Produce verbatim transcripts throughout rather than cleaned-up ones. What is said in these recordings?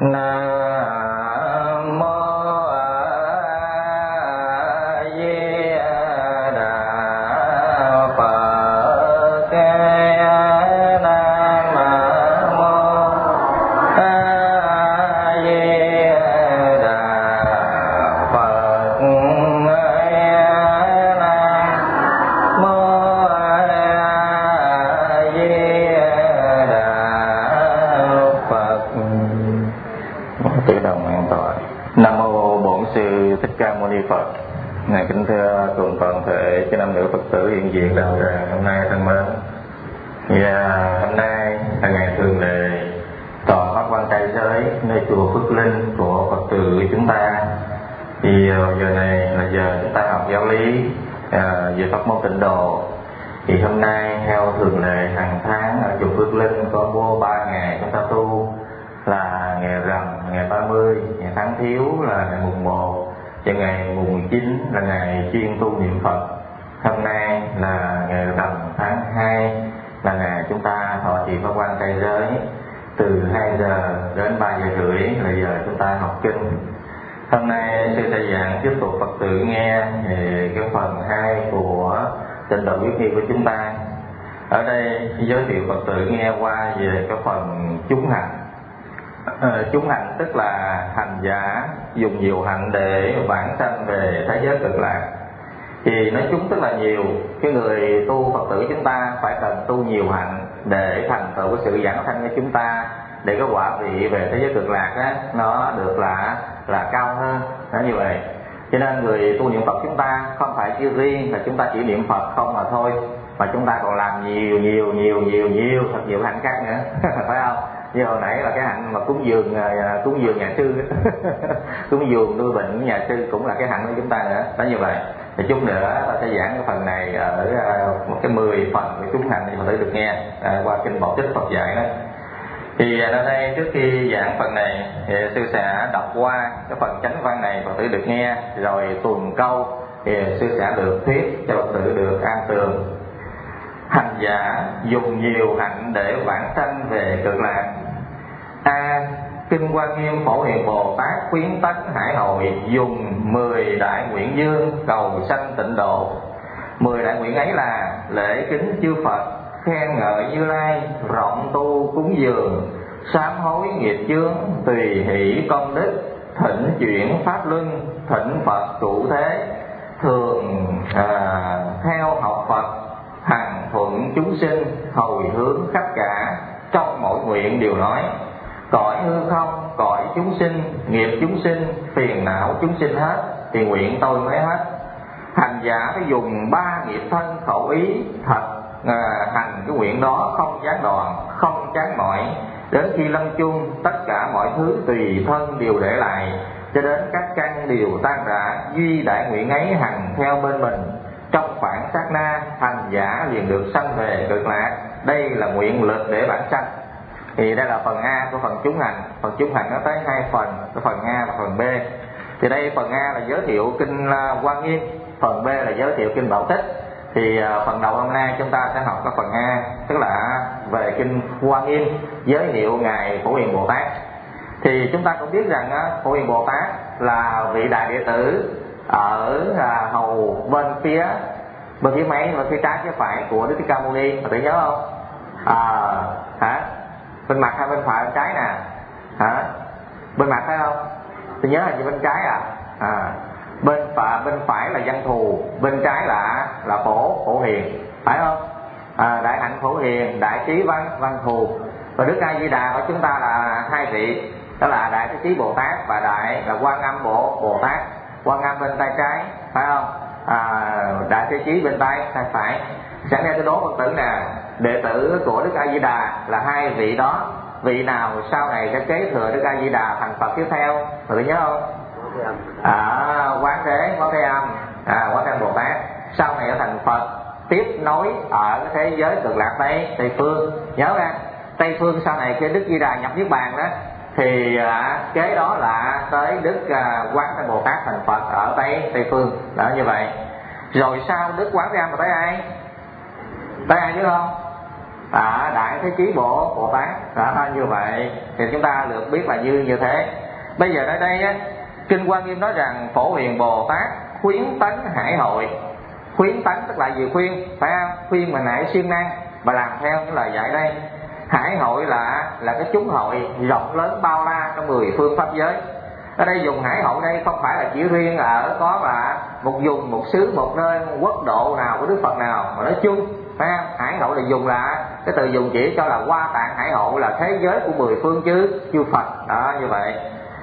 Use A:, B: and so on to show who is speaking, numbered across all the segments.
A: Nam mô Phật. Này kính thưa cùng toàn thể cho nam nữ Phật tử hiện diện đạo tràng hôm nay thân mến. Và hôm nay là ngày thường lệ toàn pháp quan trai giới nơi chùa Phước Linh của Phật tử chúng ta. Thì giờ này là giờ chúng ta học giáo lý à, về pháp môn tịnh độ. Thì hôm nay theo thường lệ hàng tháng ở chùa Phước Linh có vô ba ngày chúng ta tu, là ngày rằm ngày ba mươi, ngày tháng thiếu là ngày mùng một, và ngày mùng mười chín là ngày chuyên tu niệm Phật. Hôm nay là ngày rằm tháng hai, là ngày chúng ta thọ trì pháp quan trai giới. Từ hai giờ đến ba giờ rưỡi là giờ chúng ta học kinh. Hôm nay sư sẽ giảng tiếp tục Phật tử nghe về cái phần hai của tịnh độ viết nghi của chúng ta. Ở đây giới thiệu Phật tử nghe qua về cái phần chúng hành. À, chúng hành tức là hành giả dùng nhiều hạnh để vãng sanh về thế giới cực lạc. Thì nói chúng tức là nhiều, cái người tu Phật tử chúng ta phải cần tu nhiều hạnh để thành tựu cái sự giảng sanh của chúng ta, để cái quả vị về thế giới cực lạc á, nó được là là cao hơn. Đó như vậy. Cho nên người tu niệm Phật chúng ta không phải chỉ riêng là chúng ta chỉ niệm Phật không mà thôi, mà chúng ta còn làm nhiều nhiều nhiều nhiều nhiều thật nhiều hạnh khác nữa phải không? Như hồi nãy là cái hạnh mà cúng dường cúng dường nhà sư cúng dường nuôi bệnh của nhà sư cũng là cái hạnh của chúng ta nữa. Đó như vậy. Thì chút nữa ta sẽ giảng cái phần này ở một cái mười phần của chúng hành thì mình phải được nghe à, qua kinh Bảo Tích Phật dạy đó. Thì ở đây trước khi giảng phần này thì sư sẽ đọc qua cái phần chánh văn này Phật tử được nghe, rồi tuần câu thì sư sẽ được thuyết cho Phật tử được an tường. Hành giả dùng nhiều hạnh để vãng sanh về cực lạc. A. Kinh Hoa Nghiêm Phổ Hiền Bồ Tát khuyến tấn hải hội dùng mười đại nguyện dương cầu sanh tịnh độ. Mười đại nguyện ấy là lễ kính chư Phật, khen ngợi Như Lai, rộng tu cúng dường, sám hối nghiệp chướng, tùy hỷ công đức, thịnh chuyển pháp luân, thịnh Phật trụ thế, thường à, theo học Phật, hằng thuận chúng sinh, hồi hướng khắp cả, trong mỗi nguyện đều nói: cõi hư không, cõi chúng sinh, nghiệp chúng sinh, phiền não chúng sinh hết, thì nguyện tôi mới hết. Hành giả phải dùng ba nghiệp thân khẩu ý thật à, hành cái nguyện đó không gián đoạn, không chán mỏi, đến khi lâm chung tất cả mọi thứ tùy thân đều để lại, cho đến các căn đều tan rã, duy đại nguyện ấy hằng theo bên mình. Trong khoảng sát na, hành giả liền được sanh về cực lạc. Đây là nguyện lực để bản sanh. Thì đây là phần A của phần chúng hành. Phần chúng hành nó tới hai phần, cái phần A và phần B. Thì đây phần A là giới thiệu kinh Hoa Nghiêm, phần B là giới thiệu kinh Bảo Tích. Thì phần đầu hôm nay chúng ta sẽ học cái phần A, tức là về kinh Hoa Nghiêm, giới thiệu ngài Phổ Hiền Bồ Tát. Thì chúng ta cũng biết rằng Phổ Hiền Bồ Tát là vị đại đệ tử ở à, hầu bên phía bên phía mấy, bên phía trái phía phải của Đức Thích Ca Mâu Ni, mà tự nhớ không? À, hả? Bên mặt hay bên phải bên trái nè? Hả? Bên mặt phải không? Tôi nhớ là như bên trái à? À, bên phải bên phải là Văn Thù, bên trái là là Phổ Phổ Hiền, phải không? À, đại hạnh Phổ Hiền, đại trí Văn Văn Thù. Và Đức A Di Đà của chúng ta là hai vị, đó là đại Thế Chí Bồ Tát và đại là Quan Âm Bộ Bồ Tát. Quan Âm bên tay trái, phải không? À, đại Thế Chí bên tay tay phải. Sáng nay tôi đố Phật tử nè, đệ tử của Đức A Di Đà là hai vị đó, vị nào sau này sẽ kế thừa Đức A Di Đà thành Phật tiếp theo? Mọi nhớ không? À, Quán Thế, Quán Thế Âm, à, Quán Thế Âm Bồ Tát sau này sẽ thành Phật tiếp nối ở cái thế giới cực lạc Tây Tây phương. Nhớ ra Tây phương sau này khi Đức Di Đà nhập niết bàn đó, thì à, kế đó là tới Đức à, Quán Thế Bồ Tát thành Phật ở Tây Tây phương. Đó như vậy. Rồi sau Đức Quán Thế Âm là tới ai? Tới ai biết không? à, Đại Thế Chí Bộ Bồ Tát. Đó, như vậy thì chúng ta được biết là như như thế. Bây giờ ở đây á, Kinh Hoa Nghiêm nói rằng Phổ Hiền Bồ Tát khuyến tấn hải hội. Khuyến tấn tức là gì? Khuyên, phải không? Khuyên mà nãy siêng năng mà làm theo những lời dạy đây. Hải hội là là cái chúng hội rộng lớn bao la trong mười phương pháp giới. Ở đây dùng hải hội đây không phải là chỉ riêng ở có là một vùng, một xứ, một nơi, một quốc độ nào của Đức Phật nào, mà nói chung, phải không? Hải hội là dùng là cái từ dùng chỉ cho là Hoa Tạng hải hội, là thế giới của mười phương chứ chư Phật. Đó, như vậy.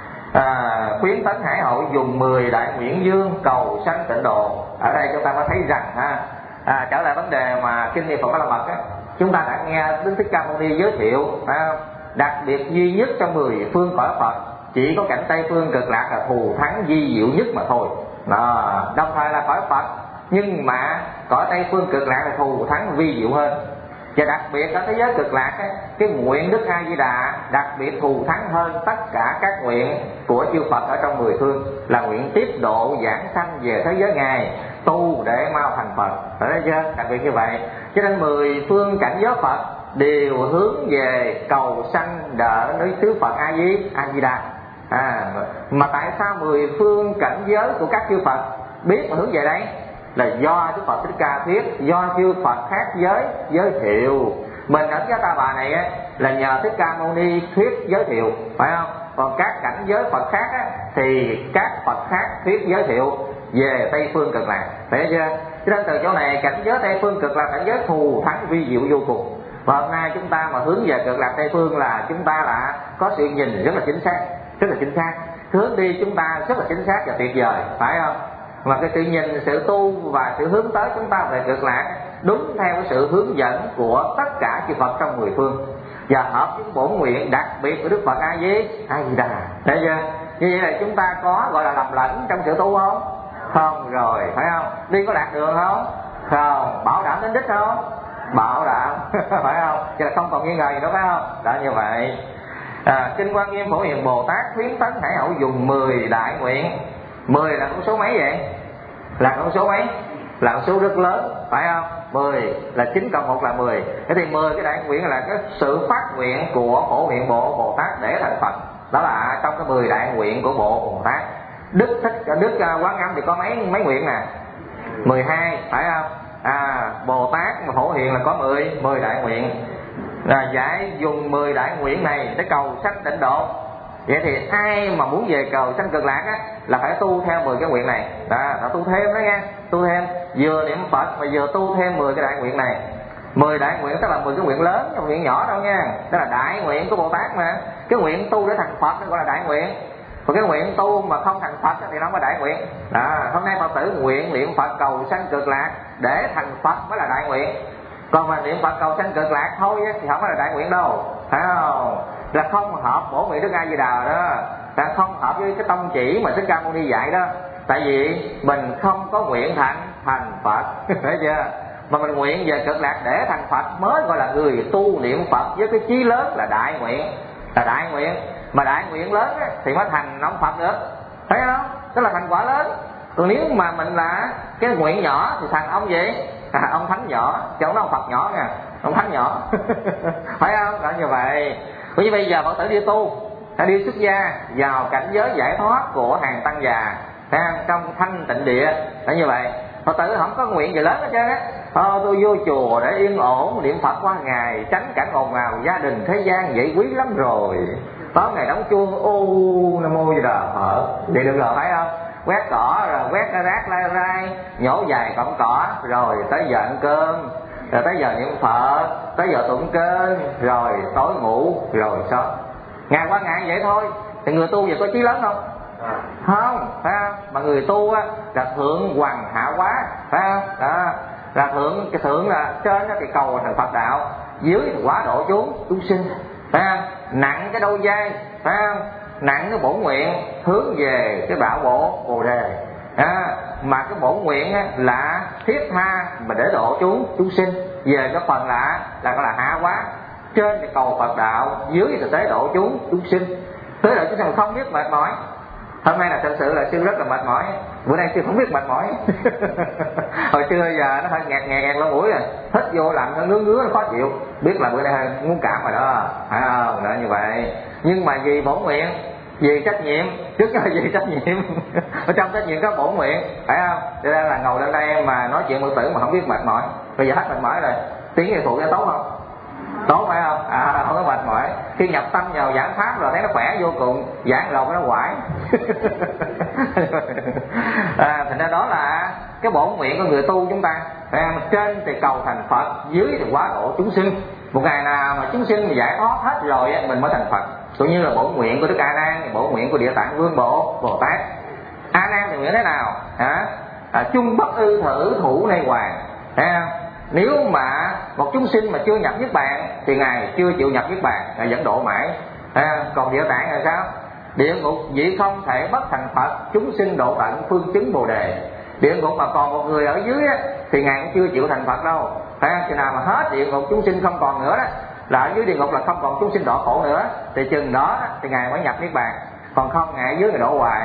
A: À, khuyến tấn hải hội dùng mười đại nguyện dương cầu sanh tịnh độ. Ở đây chúng ta có thấy rằng ha, à, trở lại vấn đề mà kinh niệm Phật La Mật á, chúng ta đã nghe Đức Thích Ca Mâu Ni giới thiệu, phải không? Đặc biệt duy nhất trong mười phương cõi Phật, chỉ có cảnh Tây phương Cực Lạc là thù thắng vi diệu nhất mà thôi. Đó, đồng thời là cõi Phật, nhưng mà cõi Tây phương Cực Lạc là thù thắng vi diệu hơn. Và đặc biệt ở thế giới Cực Lạc ấy, cái nguyện Đức A Di Đà đặc biệt thù thắng hơn tất cả các nguyện của chư Phật ở trong mười phương, là nguyện tiếp độ giảng sanh về thế giới Ngài, tu để mau thành Phật. Thấy chưa? Đặc biệt như vậy. Cho nên mười phương cảnh giới Phật đều hướng về cầu sanh đỡ nơi xứ Phật A Di A Di Đà. À, mà tại sao mười phương cảnh giới của các chư Phật biết mà hướng về đấy? Là do Đức Phật Thích Ca thuyết, do chư Phật khác giới giới thiệu. Mình ở Giá Ta Bà này á, là nhờ Thích Ca Mâu Ni thuyết giới thiệu, phải không? Còn các cảnh giới Phật khác á, thì các Phật khác thuyết giới thiệu về Tây phương Cực Lạc. Thấy chưa? Cho nên từ chỗ này cảnh giới Tây phương Cực Lạc cảnh giới thù thắng vi diệu vô cùng. Và hôm nay chúng ta mà hướng về Cực Lạc Tây phương là chúng ta là có sự nhìn rất là chính xác, rất là chính xác. Hướng đi chúng ta rất là chính xác và tuyệt vời, phải không? Mà cái sự nhìn, sự tu và sự hướng tới chúng ta về Cực Lạc đúng theo cái sự hướng dẫn của tất cả chư Phật trong mười phương, và hợp với bổn nguyện đặc biệt của Đức Phật A Di A Di Đà. Thấy chưa? Như vậy là chúng ta có gọi là lầm lẫn trong sự tu không? Không rồi, phải không? Đi có lạc đường không? Không. Bảo đảm đến đích không? Bảo đảm. Phải không? Chứ là không còn nghi ngờ gì nữa, phải không? Đó, như vậy. À, Kinh Hoa Nghiêm Phổ Hiền Bồ Tát khuyến tấn hải hậu dùng mười đại nguyện. Mười là con số mấy vậy? Là con số mấy? Là con số rất lớn, phải không? Mười là chín cộng một là mười. Thế thì mười cái đại nguyện là cái sự phát nguyện của Phổ Hiền Bộ Bồ Tát để thành Phật. Đó là trong cái mười đại nguyện của Bộ Bồ Tát. Đức Thích Đức Quán Âm thì có mấy mấy nguyện nè? Mười hai, phải không? À, Bồ Tát mà Phổ Hiền là có mười, mười đại nguyện. Là giải dùng mười đại nguyện này để cầu sanh tịnh độ. Vậy thì ai mà muốn về cầu sanh Cực Lạc á, là phải tu theo mười cái nguyện này. Đó, phải tu thêm đó nha, tu thêm, vừa niệm Phật mà vừa tu thêm mười cái đại nguyện này. Mười đại nguyện tức là mười cái nguyện lớn, không nguyện nhỏ đâu nha. Đó là đại nguyện của Bồ Tát mà. Cái nguyện tu để thành Phật nó gọi là đại nguyện. Còn cái nguyện tu mà không thành Phật thì nó không có đại nguyện. Đó, hôm nay Phật tử nguyện niệm Phật cầu sanh Cực Lạc để thành Phật mới là đại nguyện. Còn mà niệm Phật cầu sanh Cực Lạc thôi thì không phải là đại nguyện đâu, phải không? Là không hợp bổ nguyện Đức A Di Đà đó, là không hợp với cái tông chỉ mà Thích Ca Mâu Ni dạy đó. Tại vì mình không có nguyện thành thành Phật. Thấy chưa? Mà mình nguyện về Cực Lạc để thành Phật mới gọi là người tu niệm Phật với cái chí lớn là đại nguyện. Là đại nguyện. Mà đại nguyện lớn á, thì mới thành ông Phật được. Thấy không? Tức là thành quả lớn. Còn nếu mà mình là cái nguyện nhỏ thì thành ông gì? À, ông Thánh nhỏ, chứ không nói ông Phật nhỏ nha. Ông Thánh nhỏ. Phải không? Đó, như vậy. Bởi vì bây giờ Phật tử đi tu, ta đi xuất gia vào cảnh giới giải thoát của hàng tăng già, trong thanh tịnh địa. Đó, như vậy Phật tử không có nguyện gì lớn hết trơn á. Thôi tôi vô chùa để yên ổn niệm Phật qua ngày, tránh cảnh ồn ào gia đình thế gian, vậy quý lắm rồi. Tối ngày đóng chuông ô nam mô Di Đà Phật thì được rồi, phải không? Quét cỏ rồi quét cái rác lai rai, nhổ dài cọng cỏ, rồi tới giờ ăn cơm, rồi tới giờ niệm Phật, tới giờ tụng kinh, rồi tối ngủ, rồi sao? Ngày qua ngày vậy thôi. Thì người tu vậy có chí lớn không? Không, phải không? Mà người tu á là thượng hoàng hạ quá, phải không? Đó, là thượng, cái thượng là trên đó thì cầu thành Phật đạo, dưới thì quá độ chúng chúng sinh, phải không? Nặng cái đôi vai, phải không? Nặng cái bổn nguyện hướng về cái đạo bộ Bồ Đề. À, mà cái bổn nguyện á, là thiết tha mà để độ chúng chúng sinh. Về cái phần là là gọi là hạ quá, trên thì cầu Phật đạo, dưới thì tế độ chúng chúng sinh. Tế độ chúng sinh không biết mệt mỏi, Hôm nay là thật sự là sư rất là mệt mỏi, bữa nay sư không biết mệt mỏi. Hồi xưa giờ nó hơi nghẹt nghẹt nghẹt lỗ mũi rồi, hít vô làm nó ngứa ngứa nó khó chịu, biết là bữa nay hơi muốn cảm rồi đó, phải không? Đó như vậy. Nhưng mà vì bổn nguyện, vì trách nhiệm, trước là vì trách nhiệm. Ở trong trách nhiệm có bổn nguyện, phải không? Cho nên là ngồi lên đây mà nói chuyện Phật tử mà không biết mệt mỏi. Bây giờ hết mệt mỏi rồi, tiếng người phụ cho tốt không? Tốt phải không? À, không có mệt mỏi. Khi nhập tâm vào giảng pháp rồi thấy nó khỏe vô cùng, giảng lộn nó quải. À, thành ra đó là cái bổn nguyện của người tu chúng ta. Trên thì cầu thành Phật, dưới thì quá độ chúng sinh. Một ngày nào mà chúng sinh mà giải thoát hết rồi mình mới thành Phật. Cũng như là bổn nguyện của Đức A Nan, bổn nguyện của Địa Tạng Vương Bộ Bồ Tát. A Nan thì nguyện thế nào? Hả? À, chung bất ư thử thủ nay hoàng. Thấy không? Nếu mà một chúng sinh mà chưa nhập Niết Bàn thì Ngài chưa chịu nhập Niết Bàn, Ngài vẫn độ mãi. À, còn Địa Tạng là sao? Địa ngục vị không thể bất thành Phật, chúng sinh độ tận phương chứng Bồ Đề. Địa ngục mà còn một người ở dưới á, thì Ngài cũng chưa chịu thành Phật đâu. Phải không? Chừng nào mà hết địa ngục chúng sinh không còn nữa đó, là ở dưới địa ngục là không còn chúng sinh đọa khổ nữa, thì chừng đó thì Ngài mới nhập Niết Bàn. Còn không Ngài ở dưới Ngài đổ hoài.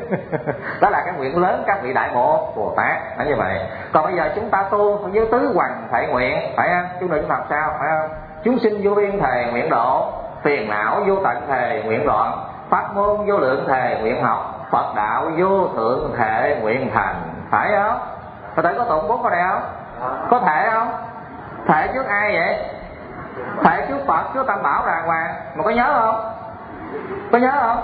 A: Đó là cái nguyện lớn các vị đại bộ Bồ Tát là như vậy. Còn bây giờ chúng ta tu với tứ hoằng thể nguyện, phải không? Chúng ta chúng làm sao, phải không? Chúng sinh vô biên thề nguyện độ, phiền não vô tận thề nguyện đoạn, pháp môn vô lượng thề nguyện học, Phật đạo vô thượng thể nguyện thành. Phải không? Phật tử có tụng bốn câu này không? Có thể không? Thể trước ai vậy? Thể trước Phật, trước Tam Bảo đàng hoàng. Mà có nhớ không? Có nhớ không?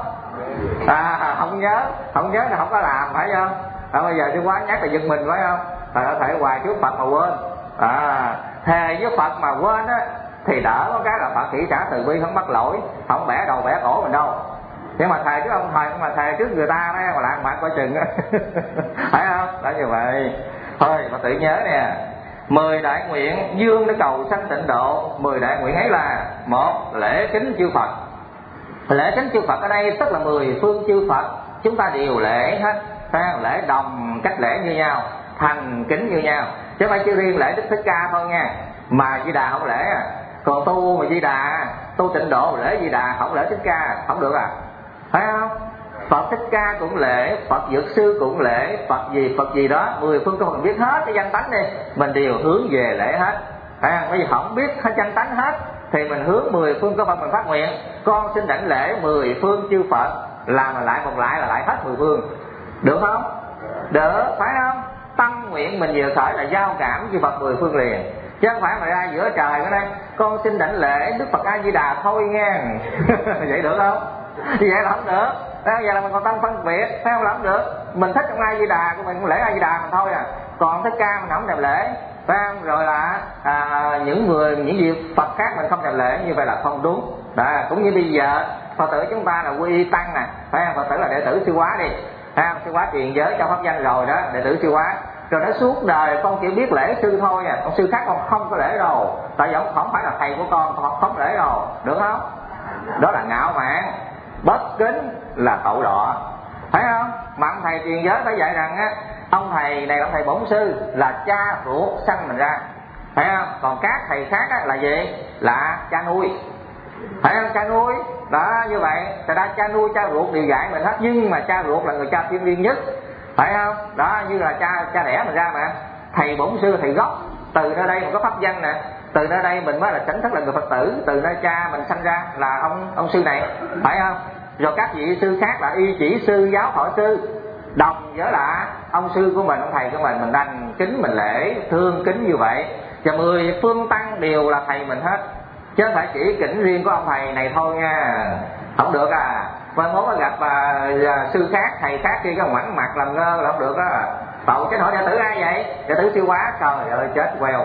A: À, không nhớ. Không nhớ là không có làm, phải không? À, bây giờ sư quá nhắc là giật mình, phải không? Phải có thể hoài trước Phật mà quên. À, thề với Phật mà quên á thì đỡ có cái là Phật chỉ trả từ bi, không bắt lỗi, không bẻ đầu bẻ cổ mình đâu. Nhưng mà thề trước ông thầy, mà thề trước người ta đó mà lạng mặt coi chừng. Phải không? Đó như vậy. Thôi mà tự nhớ nè, mười đại nguyện dương để cầu sanh tịnh độ. Mười đại nguyện ấy là: một, lễ kính chư Phật. Lễ kính chư Phật ở đây tức là mười phương chư Phật chúng ta đều lễ hết, lễ đồng cách lễ như nhau, thành kính như nhau, chứ không phải chỉ riêng lễ Đức Thích Ca thôi nha. Mà Di Đà không lễ à. Còn tu mà Di Đà, tu tịnh độ lễ Di Đà, không lễ Thích Ca, không được à. Phải không? Phật Thích Ca cũng lễ, Phật Dược Sư cũng lễ, Phật gì Phật gì đó, mười phương con mình biết hết cái danh tánh đi, mình đều hướng về lễ hết. Phải không? Bởi vì không biết hết danh tánh hết thì mình hướng mười phương có Phật mình phát nguyện: con xin đảnh lễ mười phương chư Phật, làm mà lại một lại là lại hết mười phương. Được không? Được, phải không? Tâm nguyện mình vừa khởi là giao cảm với Phật mười phương liền, chứ không phải mà ra giữa trời ở đây con xin đảnh lễ Đức Phật A Di Đà thôi nghe. Vậy được không? Vậy là không được. Vậy là mình còn tâm phân biệt, phải không? Là không được. Mình thích ông A Di Đà của mình cũng lễ A Di Đà mình thôi à, còn Thích Ca mình không thèm lễ, phải không? Rồi là à, những người những việc Phật khác mình không thèm lễ, như vậy là không đúng. Đó, cũng như bây giờ Phật tử chúng ta là quy y tăng nè, phải không? Phật tử là đệ tử Sư Quá đi, phải không? Sư Quá truyền giới cho pháp danh rồi đó, đệ tử Sư Quá. Rồi nó suốt đời con chỉ biết lễ sư thôi à, con sư khác con không có lễ đâu, tại vì ông không phải là thầy của con, con không lễ đâu, được không? Đó là ngạo mạn, bất kính là tội đọa, phải không? Mà ông thầy truyền giới phải dạy rằng á, ông thầy này, ông thầy bổn sư là cha ruột sanh mình ra, phải không? Còn các thầy khác á, là gì? Là cha nuôi, phải không? Cha nuôi đó, như vậy thật ra cha nuôi cha ruột đều dạy mình hết, nhưng mà cha ruột là người cha thiêng liêng nhất, phải không? Đó, như là cha cha đẻ mình ra mà. Thầy bổn sư thầy gốc, từ nơi đây mình có pháp danh nè, từ nơi đây mình mới là chính thức là người Phật tử, từ nơi cha mình sanh ra là ông ông sư này, phải không? Rồi các vị sư khác là y chỉ sư, giáo thọ sư, đồng với là ông sư của mình, ông thầy của mình, mình đành kính mình lễ thương kính như vậy. Và mười phương tăng đều là thầy mình hết, chứ không phải chỉ kính riêng của ông thầy này thôi nha, không được à. Mai mốt gặp à, sư khác, thầy khác kia cái ngoảnh mặt làm ngơ là không được á. Tội chứ hỏi đệ tử ai vậy? Đệ tử Siêu Quá. Trời ơi chết queo.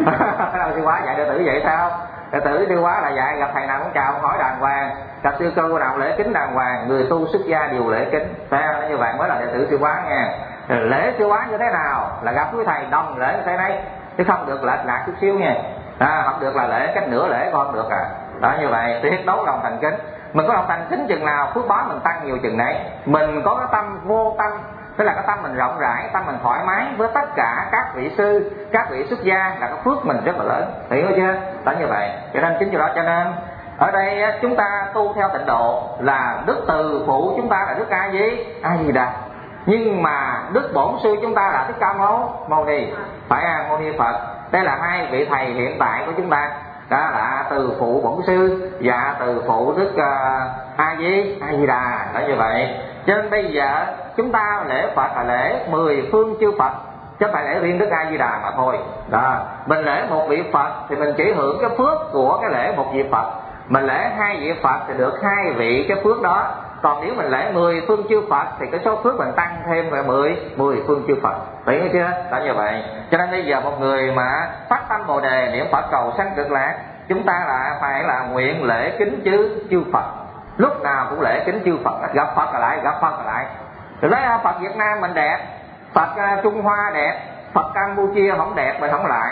A: Đâu Siêu Quá dạy đệ tử vậy sao? Đệ tử Siêu Quá là dạy gặp thầy nào cũng chào hỏi đàng hoàng, gặp sư cô nào lễ kính đàng hoàng, người tu xuất gia đều lễ kính, phải không? Như vậy mới là đệ tử Siêu Quá nha. Lễ Siêu Quá như thế nào? Là gặp quý thầy đồng lễ như thế này, chứ không được lệch lạc chút xíu nha. À, không được là lễ cách nửa lễ con không được à. Đó, như vậy tuyệt đối lòng thành kính. Mình có lòng thành kính chừng nào phước báo mình tăng nhiều chừng đấy. Mình có cái tâm vô tâm, tức là cái tâm mình rộng rãi, tâm mình thoải mái với tất cả các vị sư, các vị xuất gia, là cái phước mình rất là lớn, hiểu chưa? Đó như vậy. Cho nên chính vì đó cho nên
B: Ở đây chúng ta tu theo tịnh độ là đức từ phụ chúng ta là đức A gì? A Di Đà. Nhưng mà đức bổn sư chúng ta là Thích Ca Mâu Mâu Ni, phải à, Mâu Ni Phật. Đây là hai vị thầy hiện tại của chúng ta. Đó là từ phụ bổn sư và từ phụ đức uh, A Di A Di Đà. Đó như vậy. Cho nên bây giờ chúng ta lễ Phật là lễ mười phương chư Phật, chứ không phải lễ riêng đức A Di Đà mà thôi. Đó, mình lễ một vị Phật thì mình chỉ hưởng cái phước của cái lễ một vị Phật. Mình lễ hai vị Phật thì được hai vị cái phước đó. Còn nếu mình lễ mười phương chư Phật thì cái số phước mình tăng thêm là mười mười phương chư Phật. Hiểu chưa? Đó như vậy. Cho nên bây giờ một người mà phát tâm Bồ đề niệm Phật cầu sanh cực lạc, chúng ta là phải là nguyện lễ kính chư chư Phật. Lúc nào cũng lễ kính chư Phật, gặp Phật là lại, gặp Phật là lại. Rồi lấy Phật Việt Nam mình đẹp, Phật Trung Hoa đẹp, Phật Campuchia không đẹp mình không lại.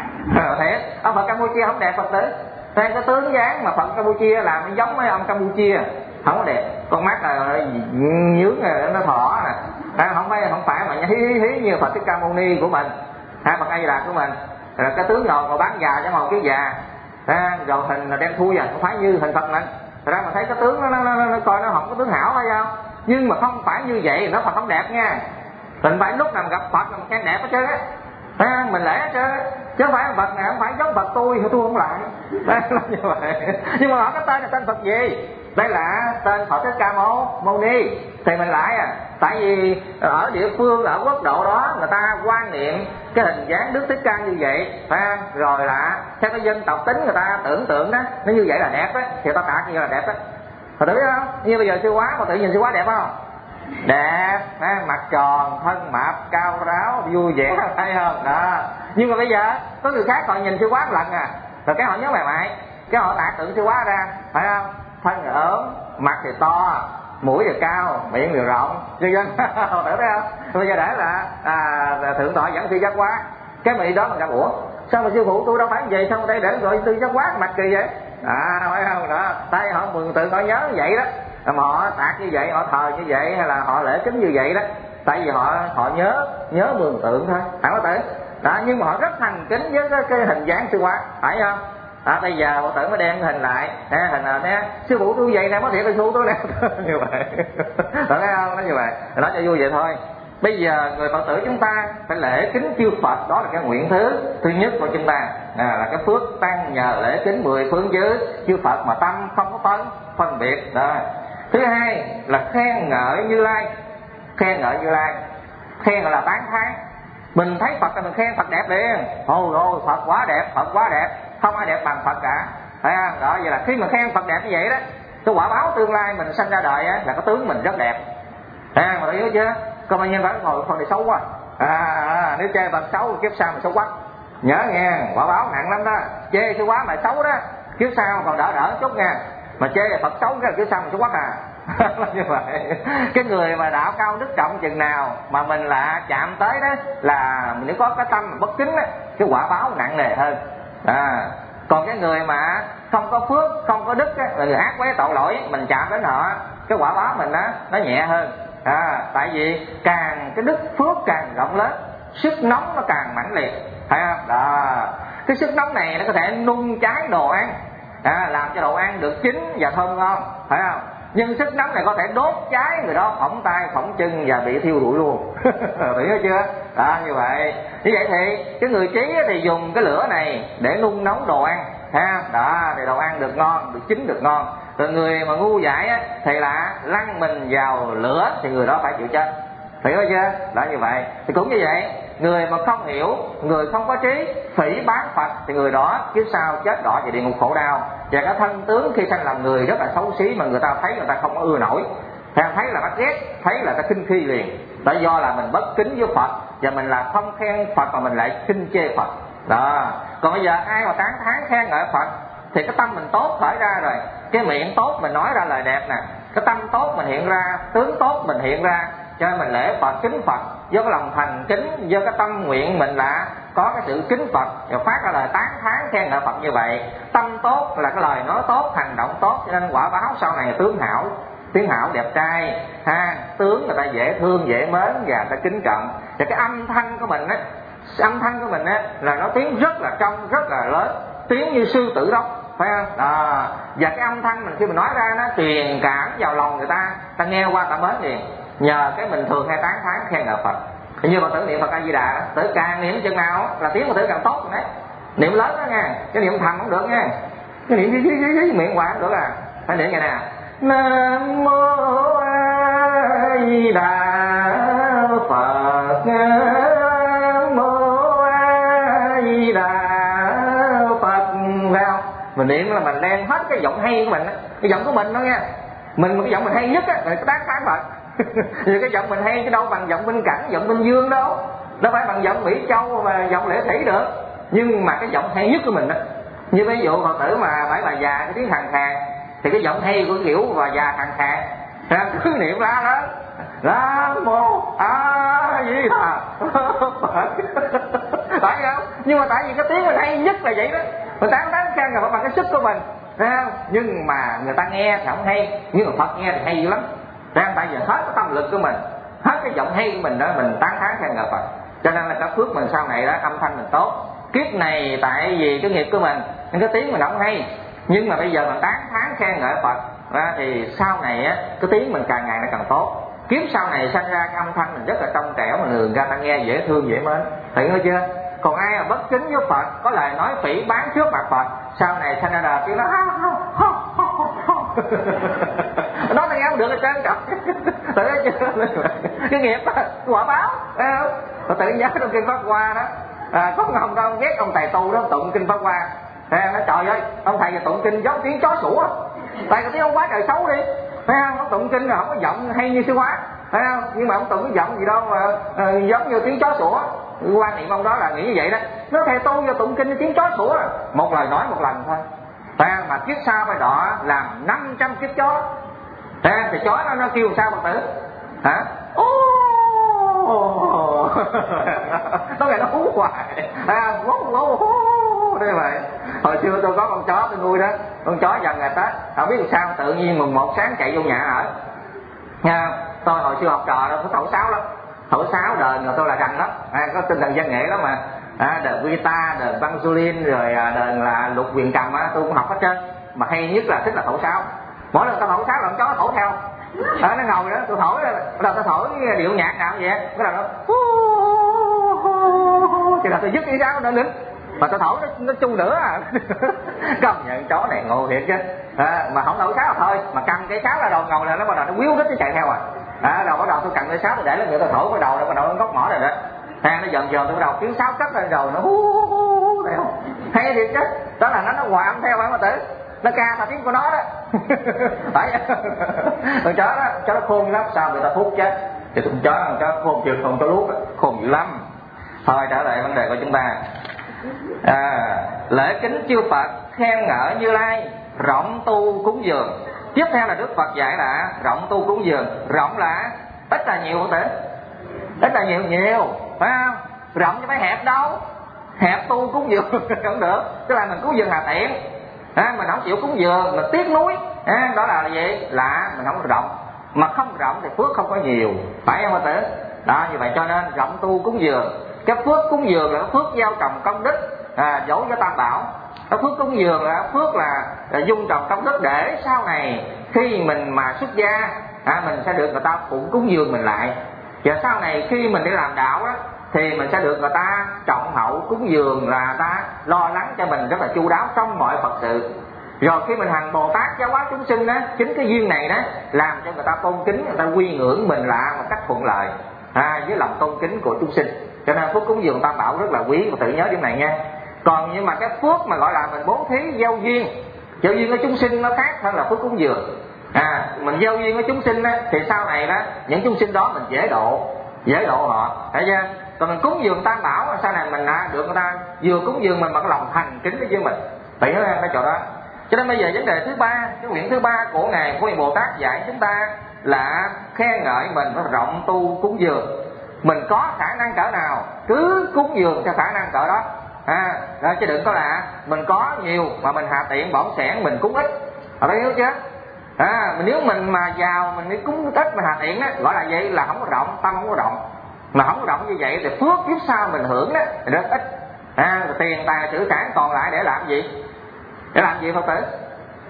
B: Thế, ông Phật Campuchia không đẹp Phật tử. Thế cái tướng dáng mà Phật Campuchia làm nó giống mấy ông Campuchia, không có đẹp. Con mắt là nhướng nó thỏ nè, à, không phải không phải mà hí hí hí như Phật Thích Ca Mâu Ni của mình, ha, Phật A Di Đà của mình. Rồi cái tướng ngồi ngồi bán già cho màu kiết già, ha, rồi hình là đen thui à, không phải như hình Phật mình. Thật ra mà thấy cái tướng nó, nó, nó, nó coi nó không có tướng hảo hay sao, nhưng mà không phải như vậy nó Phật không đẹp nha. Mình phải lúc nào gặp Phật là mình khen đẹp hết trơn á, à, mình lễ hết trơn á, chứ không phải Phật này không phải giống Phật tôi thì tôi không lại. Đây là như vậy. Nhưng mà họ cái tên là tên Phật gì? Đây là tên Phật Thích Ca Mâu Mâu Ni thì mình lại à. Tại vì ở địa phương ở quốc độ đó người ta quan niệm cái hình dáng Đức Thích Ca như vậy, phải không? Rồi là theo cái dân tộc tính người ta tưởng tượng đó nó như vậy là đẹp á, thì ta tạ như là đẹp á. Hồi tưởng không? Như bây giờ Sư Quá mà tự nhìn Sư Quá đẹp không? Đẹp, à, mặt tròn, thân mập, cao ráo, vui vẻ, thấy không? Đó. Nhưng mà bây giờ có người khác họ nhìn Sư Quá một lần à, rồi cái họ nhớ mày mày, cái họ tạc tượng Sư Quá ra, phải không? Thân ốm, mặt thì to, mũi thì cao, miệng thì rộng, chưa dân, họ tưởng thấy không? Bây giờ để là à, thượng tọa dẫn Sư Giác Quá, cái mị đó mình gặp ủa, sao mà sư phụ tôi đâu phải vậy, sao đây để gọi Sư Giác Quá mặt kỳ vậy? À, phải không? Đó, tay họ mừng tượng họ nhớ như vậy đó. Mà họ tạc như vậy, họ thờ như vậy hay là họ lễ kính như vậy đó, tại vì họ họ nhớ nhớ mường tượng thôi, phải không tử? Đó, nhưng mà họ rất thành kính với cái, cái hình dáng Sư Quá, phải không? À, bây giờ họ tử mới đem hình lại, à, hình là nè, sư phụ tôi vậy nè, có thiệt là sư phụ tôi nè, như vậy, thấy không? Nó như vậy, nói cho vui vậy thôi. Bây giờ người Phật tử chúng ta phải lễ kính chư Phật, đó là cái nguyện thứ thứ nhất của chúng ta, à, là cái phước tăng nhờ lễ kính mười phương chứ chư Phật mà tâm không có phân phân biệt đó. Thứ hai là khen ngợi Như Lai. Khen ngợi Như Lai, khen gọi là tán thán. Mình thấy Phật là mình khen Phật đẹp liền, ôi ôi Phật quá đẹp, Phật quá đẹp, không ai đẹp bằng Phật cả, phải không? Đó, vậy là khi mà khen Phật đẹp như vậy đó, cái quả báo tương lai mình sanh ra đời á, là cái tướng mình rất đẹp, à, mà hiểu chưa? Còn mà nhân phải ngồi phần này xấu quá, à, à, nếu chê Phật xấu kiếp sau mình xấu quá, nhớ nghe, quả báo nặng lắm đó. Chê Sư Quá mà xấu đó, kiếp sau còn đỡ đỡ chút nha, mà chê là Phật xấu cái kiếp sau mình xấu quá à. Như vậy, cái người mà đạo cao đức trọng chừng nào mà mình là chạm tới đó, là mình nếu có cái tâm bất kính á, cái quả báo nặng nề hơn. À, còn cái người mà không có phước, không có đức á, là người ác quấy tội lỗi, mình chạm đến họ, cái quả báo mình á nó nhẹ hơn. À, tại vì càng cái đức phước càng rộng lớn, sức nóng nó càng mãnh liệt, thấy không? Đó, cái sức nóng này nó có thể nung cháy đồ ăn, à, làm cho đồ ăn được chín và thơm ngon, phải không? Nhưng sức nóng này có thể đốt cháy người đó phỏng tay phỏng chân và bị thiêu rụi luôn. Hiểu chưa? Đó, như vậy. Như vậy thì cái người trí thì dùng cái lửa này để nung nóng đồ ăn, ha, đó, thì đồ ăn được ngon, được chín được ngon. Rồi người mà ngu dại á, thì là lăn mình vào lửa thì người đó phải chịu chết. Hiểu chưa? Đó, như vậy. Thì cũng như vậy, người mà không hiểu, người không có trí, phỉ báng Phật thì người đó kiếp sau chết đọa về địa ngục khổ đau. Và cái thân tướng khi sanh làm người rất là xấu xí, mà người ta thấy người ta không có ưa nổi, thằng thấy là bắt ghét, thấy là ta khinh khi liền. Đó, do là mình bất kính với Phật, và mình là không khen Phật mà mình lại khinh chê Phật. Đó. Còn bây giờ ai mà tán thán khen ngợi Phật thì cái tâm mình tốt khởi ra rồi, cái miệng tốt mình nói ra lời đẹp nè, cái tâm tốt mình hiện ra, tướng tốt mình hiện ra, cho nên mình lễ Phật kính Phật với cái lòng thành kính, với cái tâm nguyện mình là có cái sự kính Phật, rồi phát ra lời tán thán khen ngợi Phật như vậy. Tâm tốt là cái lời nói tốt, hành động tốt, cho nên quả báo sau này tướng hảo, tướng hảo đẹp trai, ha, tướng người ta dễ thương dễ mến và ta kính trọng. Và cái âm thanh của mình á, âm thanh của mình á là nó tiếng rất là trong, rất là lớn, tiếng như sư tử đốc, phải không? Đó. và cái âm thanh mình khi mình nói ra nó truyền cảm vào lòng người ta, ta nghe qua ta mến liền. Nhờ cái mình thường hay tán thán khen ngợi Phật. Thì như Phật tử niệm Phật A Di Đà, tử càng niệm chừng nào là tiếng Phật tử càng tốt rồi đấy. Niệm lớn đó nha, cái niệm thầm không được nha, cái niệm dưới dưới dưới miệng hoài không được à, phải niệm vậy nè: Nam mô A Di Đà Phật, Nam mô A Di Đà Phật. Vào mình niệm là mình đem hết cái giọng hay của mình, cái giọng của mình đó nha. Mình cái giọng mình hay nhất á, mình có tán thán Phật. Vì cái giọng mình hay chứ đâu bằng giọng Minh Cảnh, giọng Minh Dương đâu, đâu phải bằng giọng Mỹ Châu và giọng Lễ Thủy được. Nhưng mà cái giọng hay nhất của mình đó, như ví dụ Phật tử mà bảy bà già cái tiếng khàn khàn, thì cái giọng hay của kiểu bà già khàn khàn, ra cứ niệm ra đó: Nam mô A Di Đà Phật. Phải không? Nhưng mà tại vì cái tiếng mình hay nhất là vậy đó, mình tán tán khen rồi bằng cái sức của mình, thấy không? Nhưng mà người ta nghe thì không hay, nhưng mà Phật nghe thì hay dữ lắm. Đang tại vì hết cái tâm lực của mình, hết cái giọng hay của mình đó, mình tán thán khen ngợi Phật, cho nên là cái phước mình sau này đó âm thanh mình tốt. Kiếp này tại vì cái nghiệp của mình nên cái tiếng mình không hay, nhưng mà bây giờ mình tán thán khen ngợi Phật ra thì sau này á cái tiếng mình càng ngày nó càng tốt. Kiếp sau này sanh ra cái âm thanh mình rất là trong trẻo, mà người ta nghe dễ thương dễ mến, thấy chưa chưa? Còn ai mà bất kính với Phật, có lời nói phỉ báng trước mặt Phật, sau này sanh ra đời kêu nó nó nghe không được là trơn trọng. Thấy chưa? Cái nghiệp đó, quả báo, thấy không? Và tự nhớ trong kinh Pháp Hoa đó, à, có ông đâu ghét ông thầy tu đó tụng kinh Pháp Hoa, à, nó trời ơi ông thầy tụng kinh giống tiếng chó sủa, tại cái tiếng ông quá trời xấu đi, thấy không? Ông tụng kinh là không có giọng hay như sư Hóa, thấy không? Nhưng mà ông tụng cái giọng gì đâu mà à, giống như tiếng chó sủa. Quan niệm ông đó là nghĩ như vậy đó, nó thầy tu vô tụng kinh tiếng chó sủa, một lời nói một lần thôi, thấy không? Mà kiếp sau phải đọa làm năm trăm kiếp chó, thấy không? Thì chó nó nó kêu sao Phật tử hả? Nó ngày nó hú hoài, à, lố lố hú đây vậy. Hồi xưa tôi có con chó tôi nuôi đó, con chó dần ngày Tết không biết làm sao tự nhiên mùng một sáng chạy vô nhà ở nha. Tôi hồi xưa học trò đó tôi thổi sáo lắm, thổi sáo đờn rồi tôi là rành lắm, à, có tinh thần văn nghệ lắm mà, à, đờn guitar, đờn banjolin, rồi đờn là lục quyền cầm á, tôi cũng học hết trơn, mà hay nhất là thích là thổi sáo. Mỗi lần tôi thổi sáo là con chó thổi theo, à, nó ngồi đó tôi thổi, bắt đầu tôi thổi điệu nhạc nào vậy, bắt đầu nó thì là tôi dứt cái sáo nó nín, mà tôi thổi nó, nó chung nữa à. Công nhận chó này ngộ thiệt chứ, à, mà không thổi sáo là thôi, mà cầm cái sáo là đầu ngồi là nó bắt đầu nó quýu đít nó chạy theo à, à đầu bắt đầu tôi cầm cái sáo tôi để lên người tôi thổi cái đầu nó bắt đầu nó góc mỏ rồi đó, à, nó dần dần tôi bắt đầu tiếng sáo cất lên rồi nó hú hú hú hú, hay thiệt chứ, đó là nó nó hòa âm theo phải không tử? Nó ca là tiếng của nó đó. Phải con chó đó, chó nó khôn lắm, sao người ta thuốc chết, thì con chó con chó khôn chưa, con chó luốc khôn dữ lắm. Thôi trở lại vấn đề của chúng ta, à, lễ kính chư Phật, khen ngợi Như Lai, rộng tu cúng dường. Tiếp theo là Đức Phật dạy là rộng tu cúng dường. Rộng là ít là nhiều, không thể ít là nhiều nhiều, phải không? Rộng chứ phải hẹp đâu, hẹp tu cúng dường không được, tức là mình cúng dường hà tiện, à, mình không chịu cúng dường, mình tiếc nuối, à, đó là gì? Là mình không rộng, mà không rộng thì phước không có nhiều, phải không tử? Đó, như vậy cho nên rộng tu cúng dường. Cái phước cúng dường là phước gieo trồng công đức, à, dấu cho Tam Bảo. Cái phước cúng dường là phước là, là dung trồng công đức để sau này khi mình mà xuất gia, à, mình sẽ được người ta phụng cúng dường mình lại. Và sau này khi mình đi làm đạo đó, thì mình sẽ được người ta trọng hậu cúng dường, là ta lo lắng cho mình rất là chu đáo trong mọi Phật sự. Rồi khi mình hành Bồ Tát giáo hóa chúng sinh đó, chính cái duyên này đó làm cho người ta tôn kính, người ta quy ngưỡng mình là một cách thuận lợi, à, với lòng tôn kính của chúng sinh. Cho nên phước cúng dường Tam Bảo rất là quý, và tự nhớ điểm này nha. Còn nhưng mà cái phước mà gọi là mình bố thí gieo duyên, gieo duyên với chúng sinh nó khác hơn là phước cúng dường. À, mình gieo duyên với chúng sinh đó, thì sau này đó những chúng sinh đó mình dễ độ, dễ độ họ, thấy chưa? Còn mình cúng dường Tam Bảo sau này mình đã được người ta vừa cúng dường mình bằng lòng thành kính với mình, phải nhớ cái chỗ đó. Cho nên bây giờ vấn đề thứ ba, cái nguyện thứ ba của ngài của Bồ Tát dạy chúng ta là khen ngợi mình phải rộng tu cúng dường. Mình có khả năng cỡ nào cứ cúng dường theo khả năng cỡ đó, à, đó, chứ đừng có là mình có nhiều mà mình hạ tiện bỏng sẻn mình cúng ít, ở đây hiểu chưa? À, nếu mình mà giàu mình đi cúng ít mà hạ tiện á, gọi là vậy là không có rộng, tâm không có rộng. Mà không có rộng như vậy thì phước kiếp sau mình hưởng đó thì rất ít, à, tiền tài sự sản còn lại để làm gì? Để làm gì Phật tử?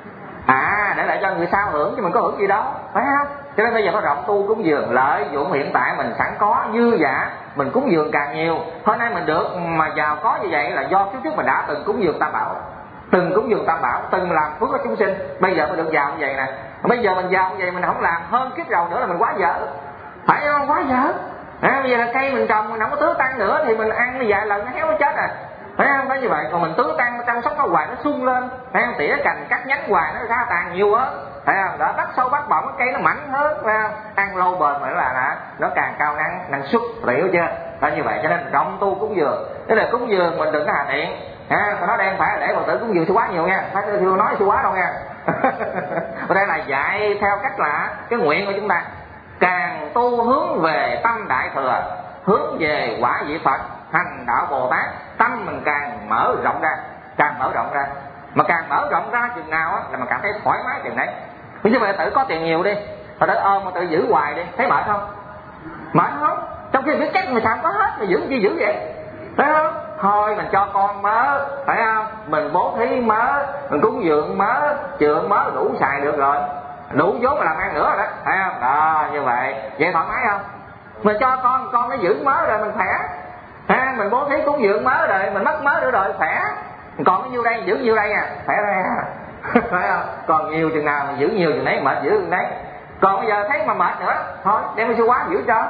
B: À, để lại cho người sau hưởng chứ mình có hưởng gì đâu, phải không? Cho nên bây giờ có rộng tu cúng dường, lợi dụng hiện tại mình sẵn có dư dả, mình cúng dường càng nhiều. Hôm nay mình được mà giàu có như vậy là do kiếp trước mình đã từng cúng dường Tam Bảo, từng cúng dường Tam Bảo, từng làm phước cho chúng sinh. Bây giờ mình được giàu như vậy nè, bây giờ mình giàu như vậy mình không làm, hơn kiếp đầu nữa là mình quá dở, phải không? Quá dở. À, bây giờ là cây mình trồng mình không có tưới tăng nữa thì mình ăn vài lần nó héo nó chết à, phải không? Nói như vậy, còn mình tưới tăng chăm sóc nó hoài nó sung lên, phải không? Tỉa cành cắt nhánh hoài nó ra tàn nhiều hơn, phải không? Đó, bắt sâu bắt bọng cái cây nó mạnh hơn, phải không? Ăn lâu bền mà là là nó càng cao năng năng suất, hiểu chưa? Đó, như vậy cho nên rộng tu cúng dường, tức là cúng dường mình đừng có hà tiện. À, còn nó đang phải để Phật tử cúng dường sư quá nhiều nha, phải chưa nói sư quá đâu nha. Ở đây là dạy theo cách là cái nguyện của chúng ta, càng tu hướng về tâm đại thừa, hướng về quả vị Phật, hành đạo Bồ Tát, tâm mình càng mở rộng ra, càng mở rộng ra, mà càng mở rộng ra chừng nào á là mình cảm thấy thoải mái chừng đấy. Ví dụ Phật tử có tiền nhiều đi, Phật tử ôm mà tự giữ hoài đi, thấy mệt không? Mệt không? Trong khi biết chắc người ta có hết, mà giữ chi giữ vậy, phải không? Thôi mình cho con mớ, phải không? Mình bố thí mớ, mình cúng dường mớ, trượng mớ đủ xài được rồi, đủ vốn mà làm ăn nữa rồi đó, phải không? Đó, như vậy, vậy thoải mái không? Mình cho con, con nó giữ mớ rồi mình khỏe, à, mình bố thí cúng dường mớ rồi, mình mất mớ nữa rồi khỏe, còn có nhiêu đây giữ nhiêu đây à, khỏe ra, phải không? Còn nhiều chừng nào mình giữ nhiều chừng đấy, mệt giữ chừng đấy. Còn bây giờ thấy mà mệt nữa, thôi đem đi sư quá giữ cho.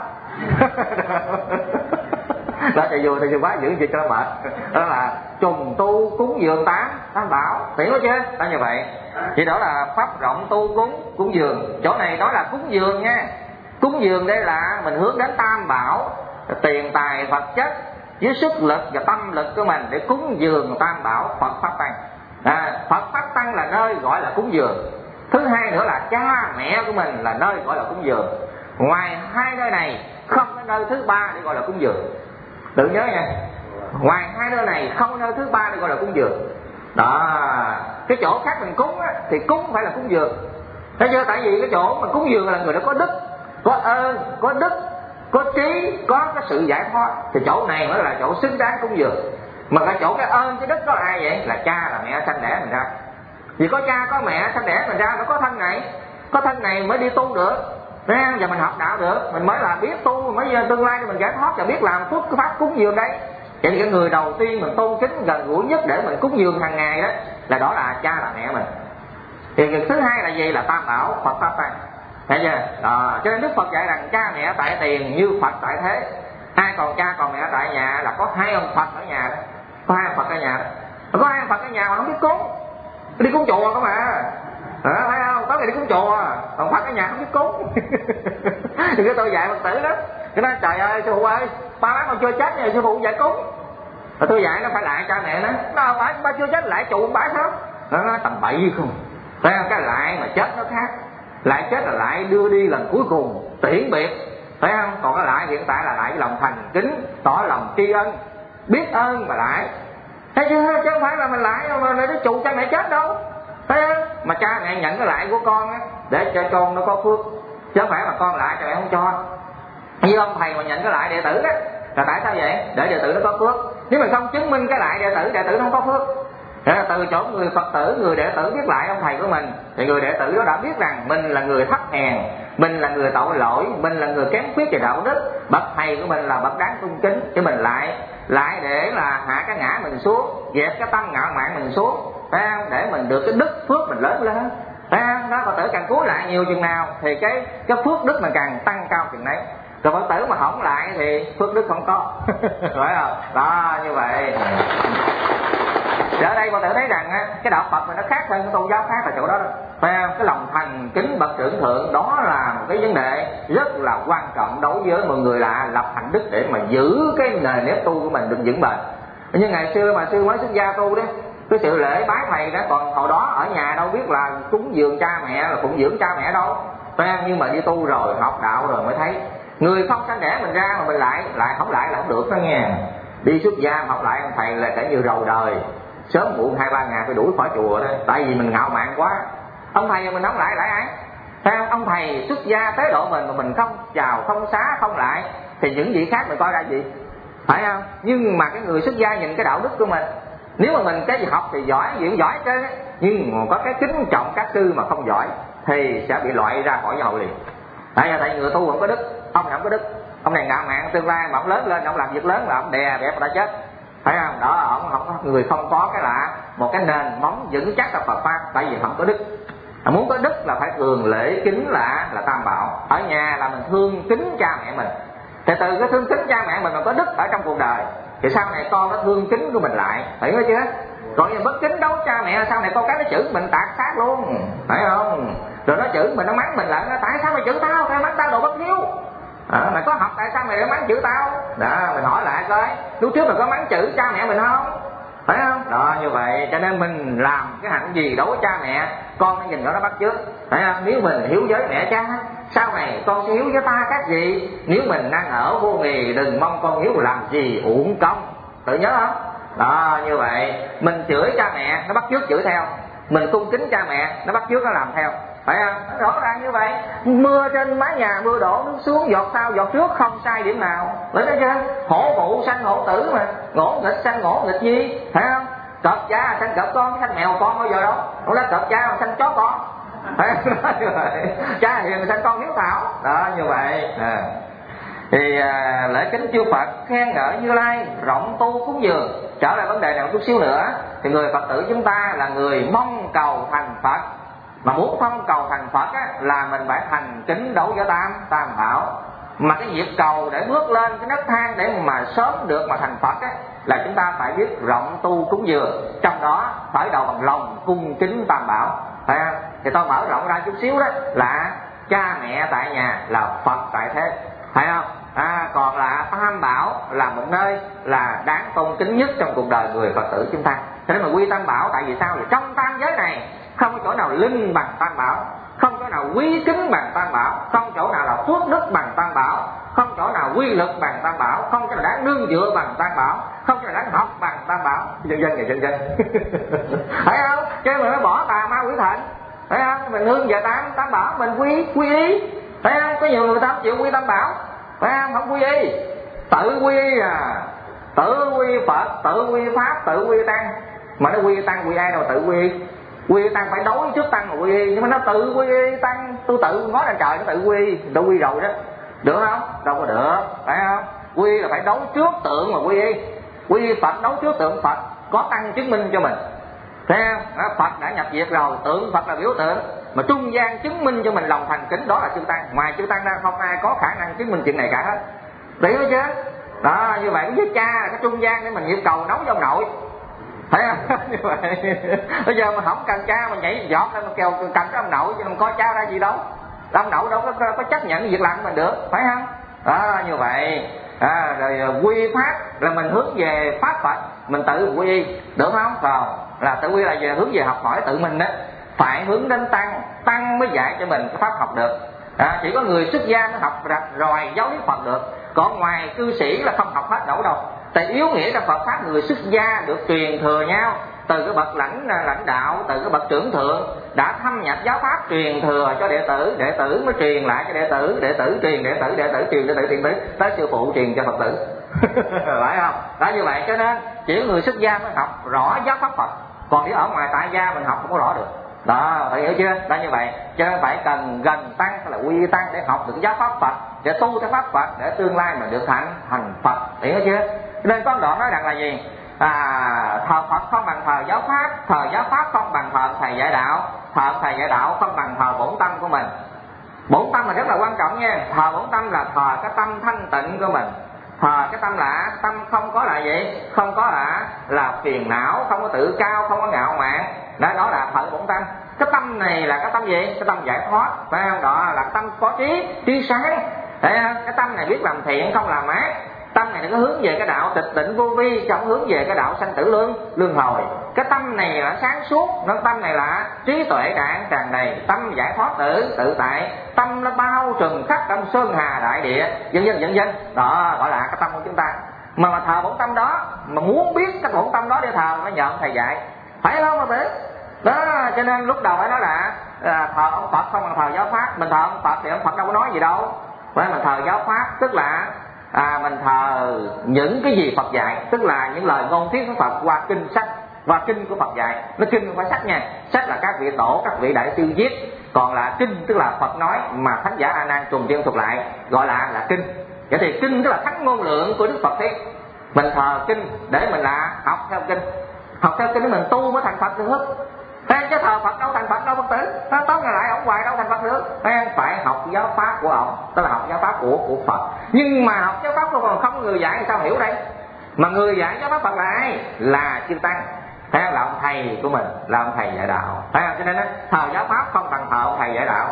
B: Đó, cho vui, cho quá giữ gì cho nó mệt. Đó là trùng tu cúng dường tám Tam Bảo, hiểu chưa? Đó, như vậy thì đó là pháp rộng tu cúng cúng dường. Chỗ này nói là cúng dường nha. Cúng dường đây là mình hướng đến Tam Bảo, tiền tài vật chất với sức lực và tâm lực của mình để cúng dường Tam Bảo Phật Pháp Tăng. À, Phật Pháp Tăng là nơi gọi là cúng dường. Thứ hai nữa là cha mẹ của mình là nơi gọi là cúng dường. Ngoài hai nơi này không có nơi thứ ba để gọi là cúng dường. Tự nhớ nha, ngoài hai nơi này không có nơi thứ ba để gọi là cúng dường. Đó, cái chỗ khác mình cúng á, thì cúng phải là cúng dường. Thấy chưa? Tại vì cái chỗ mà cúng dường là người đó có đức, có ơn, có đức, có trí, có cái sự giải thoát, thì chỗ này mới là chỗ xứng đáng cúng dường. Mà cái chỗ cái ơn cái đức đó là ai vậy? Là cha là mẹ sanh đẻ mình ra. Vì có cha có mẹ sanh đẻ mình ra, nó có thân này, có thân này mới đi tu được. Đấy, giờ mình học đạo được, mình mới là biết tu, mới tương lai mình giải thoát và biết làm phước cái pháp cúng dường đấy. Vậy thì cái người đầu tiên mình tôn kính gần gũi nhất để mình cúng dường hàng ngày đó là đó là cha là mẹ mình. Thì cái thứ hai là gì? Là Tam Bảo Phật Pháp Tăng. Thấy chưa? Đó, cho nên Đức Phật dạy rằng cha mẹ tại tiền như Phật tại thế. Ai còn cha còn mẹ tại nhà là có hai ông Phật ở nhà đó, có hai ông Phật ở nhà đó. Có hai ông Phật ở nhà mà không biết cúng, đi cúng chùa không à. À, thấy không? Có người đi cúng chùa, còn Phật ở nhà không biết cúng. Thì cái tôi dạy Phật tử đó, cái nói trời ơi sư phụ ơi, ba má con chưa chết rồi sư phụ dạy cúng. Rồi tôi dạy nó phải lại cha mẹ nó, nó ba, ba chưa chết lại trụ bãi sao? Nó nói tầm bậy không? Thấy không? Cái lại mà chết nó khác, lại chết là lại đưa đi lần cuối cùng tiễn biệt, thấy không? Còn cái lại hiện tại là lại lòng thành kính, tỏ lòng tri ân, biết ơn mà lại. Thấy chưa? Chứ không phải là mình lại mà nó trụ cha mẹ chết đâu. Thấy không? Mà cha mẹ nhận cái lại của con á để cho con nó có phước, chứ không phải mà con lại cha mẹ không cho. Như ông thầy mà nhận cái lại đệ tử á, là tại sao vậy? Để đệ tử nó có phước. Nếu mà không chứng minh cái lại đệ tử, đệ tử nó không có phước. Để từ chỗ người Phật tử, người đệ tử biết lại ông thầy của mình, thì người đệ tử đó đã biết rằng mình là người thấp hèn, mình là người tội lỗi, mình là người kém khuyết về đạo đức, bậc thầy của mình là bậc đáng tôn kính, chứ mình lại lại để là hạ cái ngã mình xuống, dẹp cái tâm ngạo mạn mình xuống, phải không? Để mình được cái đức phước mình lớn lên, phải không? Đó, Phật tử càng cúi lại nhiều chừng nào thì cái cái phước đức mình càng tăng cao chừng đấy. Còn Phật tử mà hỏng lại thì phước đức không có. Phải không? Đó, như vậy. Thì ở đây Phật tử thấy rằng á, cái đạo Phật mình nó khác hơn cái tôn giáo khác là chỗ đó đó. Phải không? Cái lòng thành kính bậc trưởng thượng đó là một cái vấn đề rất là quan trọng đối với một người lạ lập hạnh đức để mà giữ cái nền nếp tu của mình được vững bền. Như ngày xưa mà sư mới xuất gia tu đấy, cái sự lễ bái thầy đó, còn hồi đó ở nhà đâu biết là cúng dường cha mẹ là phụng dưỡng cha mẹ đâu. Phải không? Nhưng mà đi tu rồi, học đạo rồi mới thấy người không sanh đẻ mình ra mà mình lại lại không lại là không được đó nha. Đi xuất gia học lại ông thầy là cả như rầu đời, sớm muộn hai ba ngày phải đuổi khỏi chùa đó, tại vì mình ngạo mạn quá. Ông thầy mình không lại lại ai? Thấy không? Ông thầy xuất gia tế độ mình mà mình không chào, không xá, không lại thì những vị khác mình coi ra gì? Phải không? Nhưng mà cái người xuất gia nhìn cái đạo đức của mình, nếu mà mình cái gì học thì giỏi, gì cũng giỏi chứ, nhưng có cái kính trọng các sư mà không giỏi thì sẽ bị loại ra khỏi giáo hội liền. Tại vì tại người tu không có đức, ông này không có đức, ông này ngạo mạn, tương lai mà ông lớn lên ông làm việc lớn là ông đè bẹp đã chết, phải không? Đó, ông không có người không có cái lạ một cái nền móng vững chắc là Phật pháp, tại vì không có đức. À, muốn có đức là phải thường lễ kính là là tam bảo. Ở nhà là mình thương kính cha mẹ mình, thì từ cái thương kính cha mẹ mình mà có đức ở trong cuộc đời thì sau này con nó thương kính của mình lại, hiểu chưa? Còn như bất kính đấu cha mẹ sau này con cái nó chửi mình tạt xác luôn, phải không? Rồi nó chửi mình, nó mắng mình lại, nó tại sao mày chửi tao, tao mắng tao đồ bất hiếu. À, mày có học tại sao mày lại mắng chửi tao? Đó, mình hỏi lại coi, lúc trước mày có mắng chửi cha mẹ mình không? Phải không? Đó, như vậy cho nên mình làm cái hạnh gì đối với cha mẹ, con nó nhìn nó nó bắt chước, phải không? Nếu mình hiếu với mẹ cha, sau này con sẽ hiếu với ta khác gì? Nếu mình đang ở vô nghì, đừng mong con hiếu làm gì uổng công. Tự nhớ không? Đó, như vậy mình chửi cha mẹ nó bắt chước chửi theo, mình cung kính cha mẹ nó bắt chước nó làm theo, phải không? Rõ ràng như vậy. Mưa trên mái nhà mưa đổ nước xuống, giọt sau giọt trước, không sai điểm nào. Lấy đó chưa? Hổ phụ sanh hổ tử mà, ngỗ nghịch sanh ngỗ nghịch gì, phải không? Cọp cha sanh cọp con, sanh mèo con bao giờ đâu. Không lẽ cọp cha sanh chó con, phải không? Như vậy. Cha hiền sanh con hiếu thảo. Đó, như vậy. À. Thì à, lễ kính chư Phật, khen ngợi Như Lai, rộng tu cúng dường. Trở lại vấn đề này một chút xíu nữa, thì người Phật tử chúng ta là người mong cầu thành Phật. Mà muốn mong cầu thành Phật á, là mình phải thành kính đấu với tam tam bảo. Mà cái việc cầu để bước lên cái nấc thang để mà sớm được mà thành Phật á, là chúng ta phải biết rộng tu cúng dường, trong đó khởi đầu bằng lòng cung kính tam bảo, phải không? Thì tôi mở rộng ra chút xíu đó là cha mẹ tại nhà là Phật tại thế, phải không? À, còn là tam bảo là một nơi là đáng tôn kính nhất trong cuộc đời người Phật tử chúng ta. Cho nên mà quy tam bảo, tại vì sao? Vì trong tam giới này không có chỗ nào linh bằng tam bảo, không chỗ nào quý kính bằng tam bảo, không chỗ nào là phước đức bằng tam bảo, không chỗ nào quy lực bằng tam bảo, không chỗ nào đáng nương dựa bằng tam bảo, không chỗ nào đáng học bằng tam bảo, dân dân này dân dân. Phải không? Chứ mình mới bỏ tà ma quỷ thần, phải không? Mình nương về tam tam bảo, mình quy quy y, phải không? Có nhiều người ta không chịu quy tam bảo, phải không? Không quy y, tự quy à, tự quy Phật, tự quy pháp, tự quy tăng. Mà nó quy tăng quy ai đâu tự quy? Quy tăng phải đối trước tăng mà quy y, nhưng mà nó tự quy tăng, tôi tự nói lên trời nó tự quy, tự quy rồi đó, được không? Đâu có được, phải không? Quy là phải đấu trước tượng mà quy y, quy Phật đấu trước tượng Phật, có tăng chứng minh cho mình, thấy không? Phật đã nhập diệt rồi, tượng Phật là biểu tượng, mà trung gian chứng minh cho mình lòng thành kính đó là chư tăng. Ngoài chư tăng ra không ai có khả năng chứng minh chuyện này cả hết, hiểu chưa? Đó, như vậy với cha là cái trung gian để mình nhịp cầu nấu trong nội, thấy không? Như vậy bây giờ mà không cần cha mà nhảy giọt lên kêu cần cái ông nội, chứ không có cha ra gì đâu, ông nội đâu có, có chấp nhận việc làm của mình được, phải không? Đó, như vậy. À, rồi quy pháp là mình hướng về pháp Phật, mình tự quy y, được không? Rồi là tự quy là về hướng về học hỏi tự mình đó, phải hướng đến tăng, tăng mới dạy cho mình cái pháp học được. À, chỉ có người xuất gia mới học rạch ròi giáo lý Phật được, còn ngoài cư sĩ là không học hết nổi đâu. Tại yếu nghĩa trong Phật pháp người xuất gia được truyền thừa nhau, từ cái bậc lãnh lãnh đạo, từ cái bậc trưởng thượng đã thâm nhập giáo pháp truyền thừa cho đệ tử, đệ tử mới truyền lại cho đệ tử, đệ tử truyền đệ tử, đệ tử truyền đệ tử truyền tới tới sư phụ truyền cho Phật tử. Phải không? Đó, như vậy cho nên chỉ người xuất gia mới học rõ giáo pháp Phật, còn nếu ở ngoài tại gia mình học không có rõ được. Đó, phải hiểu chưa? Đó, như vậy cho nên phải cần gần tăng hay là quy tăng để học được giáo pháp Phật, để tu theo pháp Phật, để tương lai mình được thành thành Phật, hiểu chưa? Nên có đoạn nói rằng là gì? À, thờ Phật không bằng thờ giáo pháp, thờ giáo pháp không bằng thờ thầy dạy đạo, thờ thầy dạy đạo không bằng thờ bổn tâm của mình. Bổn tâm là rất là quan trọng nha. Thờ bổn tâm là thờ cái tâm thanh tịnh của mình, thờ cái tâm là tâm không có là gì, không có là là phiền não, không có tự cao, không có ngạo mạn. Đó, đó là thờ bổn tâm. Cái tâm này là cái tâm gì? Cái tâm giải thoát, phải không? Đó là tâm có trí, trí sáng. Thấy không? Cái tâm này biết làm thiện không làm ác. Tâm này nó có hướng về cái đạo tịch tịnh vô vi, không hướng về cái đạo sanh tử lương luân hồi. Cái tâm này là sáng suốt, nó tâm này là trí tuệ cạn tràn đầy, tâm giải thoát tự tự tại, tâm nó bao trùm khắp trong sơn hà đại địa, vân vân vân vân. Đó gọi là cái tâm của chúng ta. Mà mà thờ bổn tâm đó, mà muốn biết cái bổn tâm đó để thờ nó nhờ ông thầy dạy, phải không mà biết? Đó, cho nên lúc đầu phải nói là, là thờ ông Phật không bằng thờ giáo pháp. Mình thờ ông Phật thì ông Phật đâu có nói gì đâu, phải mình thờ giáo pháp tức là à, mình thờ những cái gì Phật dạy, tức là những lời ngôn thuyết của Phật qua kinh sách, Và kinh của Phật dạy, nó kinh không phải sách nha, sách là các vị tổ, các vị đại sư viết, còn là kinh tức là Phật nói mà thánh giả A Nan trùng tiên thuật lại gọi là là kinh. Vậy thì kinh tức là thánh ngôn lượng của Đức Phật thế. Mình thờ kinh để mình là học theo kinh, học theo kinh để mình tu mới thành Phật được. Thế chứ thờ Phật đâu thành Phật đâu Phật tử, nó tóm lại ông hoài đâu thành Phật được. Thế phải học giáo pháp của ông, tức là học giáo pháp của của Phật. Nhưng mà học giáo pháp của Phật không người dạy sao hiểu đây? Mà người dạy giáo pháp Phật là ai? Là chư tăng. Thế là ông thầy của mình, là ông thầy dạy đạo. Thế cho nên đó, thờ giáo pháp không bằng thờ ông thầy dạy đạo.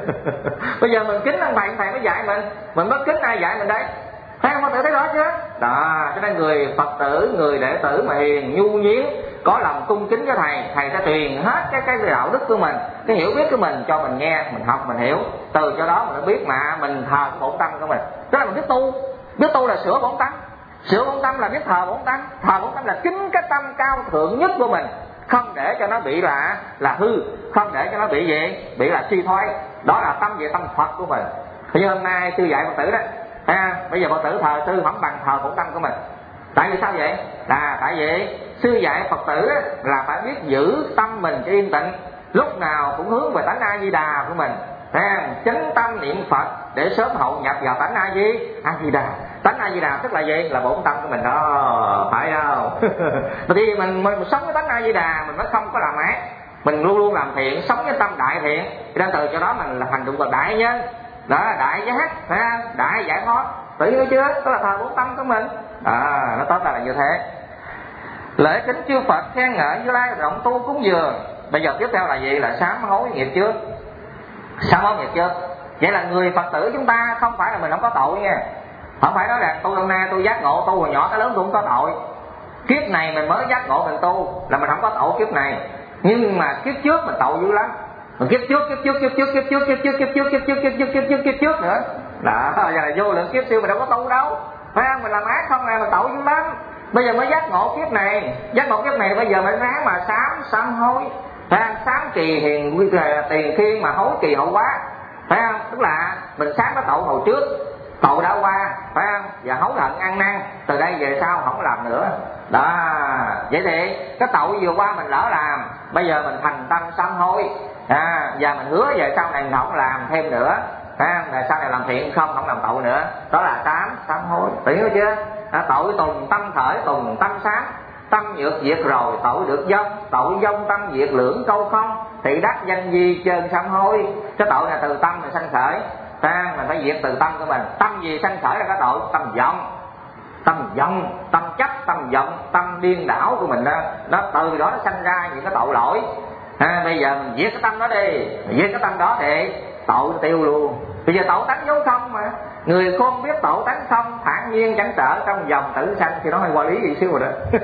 B: Bây giờ mình kính ông thầy, ông thầy mới dạy mình, mình mới kính ai dạy mình đấy. Thấy không, Phật tử thấy rõ chưa? Đó, cho nên người Phật tử, người đệ tử mà hiền, nhu nhuyến, có lòng cung kính với thầy, thầy sẽ truyền hết cái cái đạo đức của mình, cái hiểu biết của mình cho mình nghe, mình học, mình hiểu. Từ cho đó mình biết mà mình thờ cái bổn tâm của mình. Tức là mình biết tu, biết tu là sửa bổn tâm. Sửa bổn tâm là biết thờ bổn tâm, thờ bổn tâm là kính cái tâm cao thượng nhất của mình, không để cho nó bị là là hư, không để cho nó bị gì, bị là suy thoái. Đó là tâm về tâm Phật của mình. Thì hôm nay sư dạy Phật tử đó, à, bây giờ Phật tử thờ sư không bằng thờ bổn tâm của mình. Tại vì sao vậy? Là tại vì sư dạy Phật tử là phải biết giữ tâm mình cho yên tĩnh, lúc nào cũng hướng về tánh A Di Đà của mình, à, chánh tâm niệm Phật để sớm hậu nhập vào tánh A Di A Di Đà. Tánh A Di Đà tức là gì? Là bổn tâm của mình đó, phải không? Bởi vì mình, mình sống với tánh A Di Đà mình mới không có làm ác, mình luôn luôn làm thiện, sống với tâm đại thiện, cho nên từ cho đó mình là hành động vào đại nhân. Đó là đại giác, ha, đại giải thoát. Tự hiểu chưa? Đó là thờ bổn tâm của mình. À, nó tốt là như thế. Lễ kính chư Phật, khen ngợi Như Lai, rộng tu cúng dường. Bây giờ tiếp theo là gì? Là sám hối nghiệp trước. Sám hối nghiệp trước. Vậy là người Phật tử chúng ta không phải là mình không có tội nha. Không phải nói là tôi hôm nay tôi giác ngộ, tu hồi nhỏ tới lớn tôi không có tội. Kiếp này mình mới giác ngộ mình tu là mình không có tội kiếp này. Nhưng mà kiếp trước mình tội dữ lắm. Kiếp trước, kiếp trước, kiếp trước, kiếp trước, kiếp trước, kiếp trước, kiếp trước, kiếp trước, kiếp trước, kiếp trước nữa. Đó, giờ là vô lượng kiếp xưa mình đâu có tu đâu. Phải không? Mình làm ác không này mình tội dữ lắm. Bây giờ mới giác ngộ kiếp này, giác ngộ kiếp này bây giờ mình ráng mà sám, sám hối. Phải không? Sám kỳ hiền tiền khiên mà hối kỳ hậu quá. Phải không? Tức là mình sám cái tội hồi trước, tội đã qua, phải không? Và hối hận ăn năn, từ đây về sau không làm nữa. Đó, vậy thì cái tội vừa qua mình lỡ làm, bây giờ mình thành tâm sám hối. À, và mình hứa về sau này mình không làm thêm nữa, à, là sau này làm thiện không không làm tội nữa. Đó là sám sám hối, hiểu chưa? À, tội tùng tâm khởi, tùng tâm sám. Tâm nhược diệt rồi tội được dông, tội dông tâm diệt lưỡng câu không, thì đắc danh di trơn sám hối. Cái tội là từ tâm mình sanh khởi, à, mình phải diệt từ tâm của mình. Tâm gì sanh khởi là cái tội tâm vọng, tâm vọng, tâm chấp, tâm vọng, tâm điên đảo của mình đó. Nó từ đó nó sanh ra những cái tội lỗi. À, bây giờ mình giết cái tâm đó đi, giết cái tâm đó thì tội tiêu luôn. Bây giờ tội tánh dấu không mà, người khôn biết tội tánh không, thản nhiên chẳng sợ trong dòng tử sanh. Thì nó hơi qua lý gì xíu rồi đó.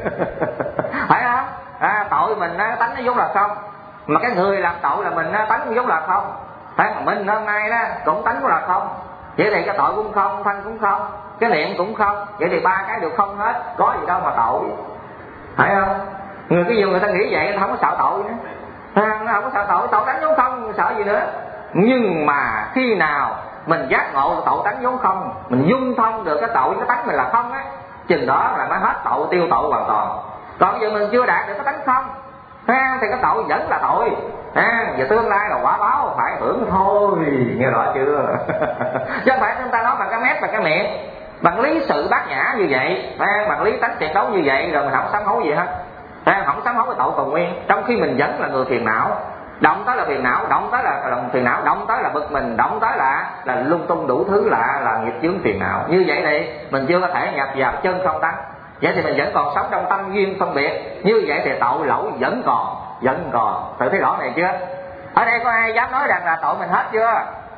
B: Phải không? À, tội mình á, tánh nó vốn là không, mà cái người làm tội là mình á, tánh cũng vốn là không. Phải không? Mình hôm nay đó cũng tánh cũng là không. Vậy thì cái tội cũng không, thân cũng không, cái niệm cũng không. Vậy thì ba cái đều không hết, có gì đâu mà tội. Phải không? Người cái gì người ta nghĩ vậy, nó không có sợ tội nữa. À, nó không có sợ tội, tội tánh vốn không, sợ gì nữa. Nhưng mà khi nào mình giác ngộ tội tánh vốn không, mình dung thông được cái tội cái tánh mình là không á, chừng đó là mới hết tội, tiêu tội hoàn toàn. Còn giờ mình chưa đạt được cái tánh không, à, thì cái tội vẫn là tội. À, giờ tương lai là quả báo phải hưởng thôi, nghe rõ chưa? Chứ không phải chúng ta nói bằng cái mép và cái miệng, bằng lý sự bát nhã như vậy, à, bằng lý tánh tuyệt đối như vậy rồi mình không sám hối gì hết. À, không sám hối cái tội còn nguyên, trong khi mình vẫn là người phiền não. Động tới là phiền não, động tới là, là phiền não, động tới là bực mình, động tới là là lung tung đủ thứ là là nghiệp chướng phiền não. Như vậy thì mình chưa có thể nhập vào chân không tánh. Vậy thì mình vẫn còn sống trong tâm duyên phân biệt. Như vậy thì tội lỗi vẫn còn, vẫn còn. Tự thấy rõ này chưa? Ở đây có ai dám nói rằng là tội mình hết chưa?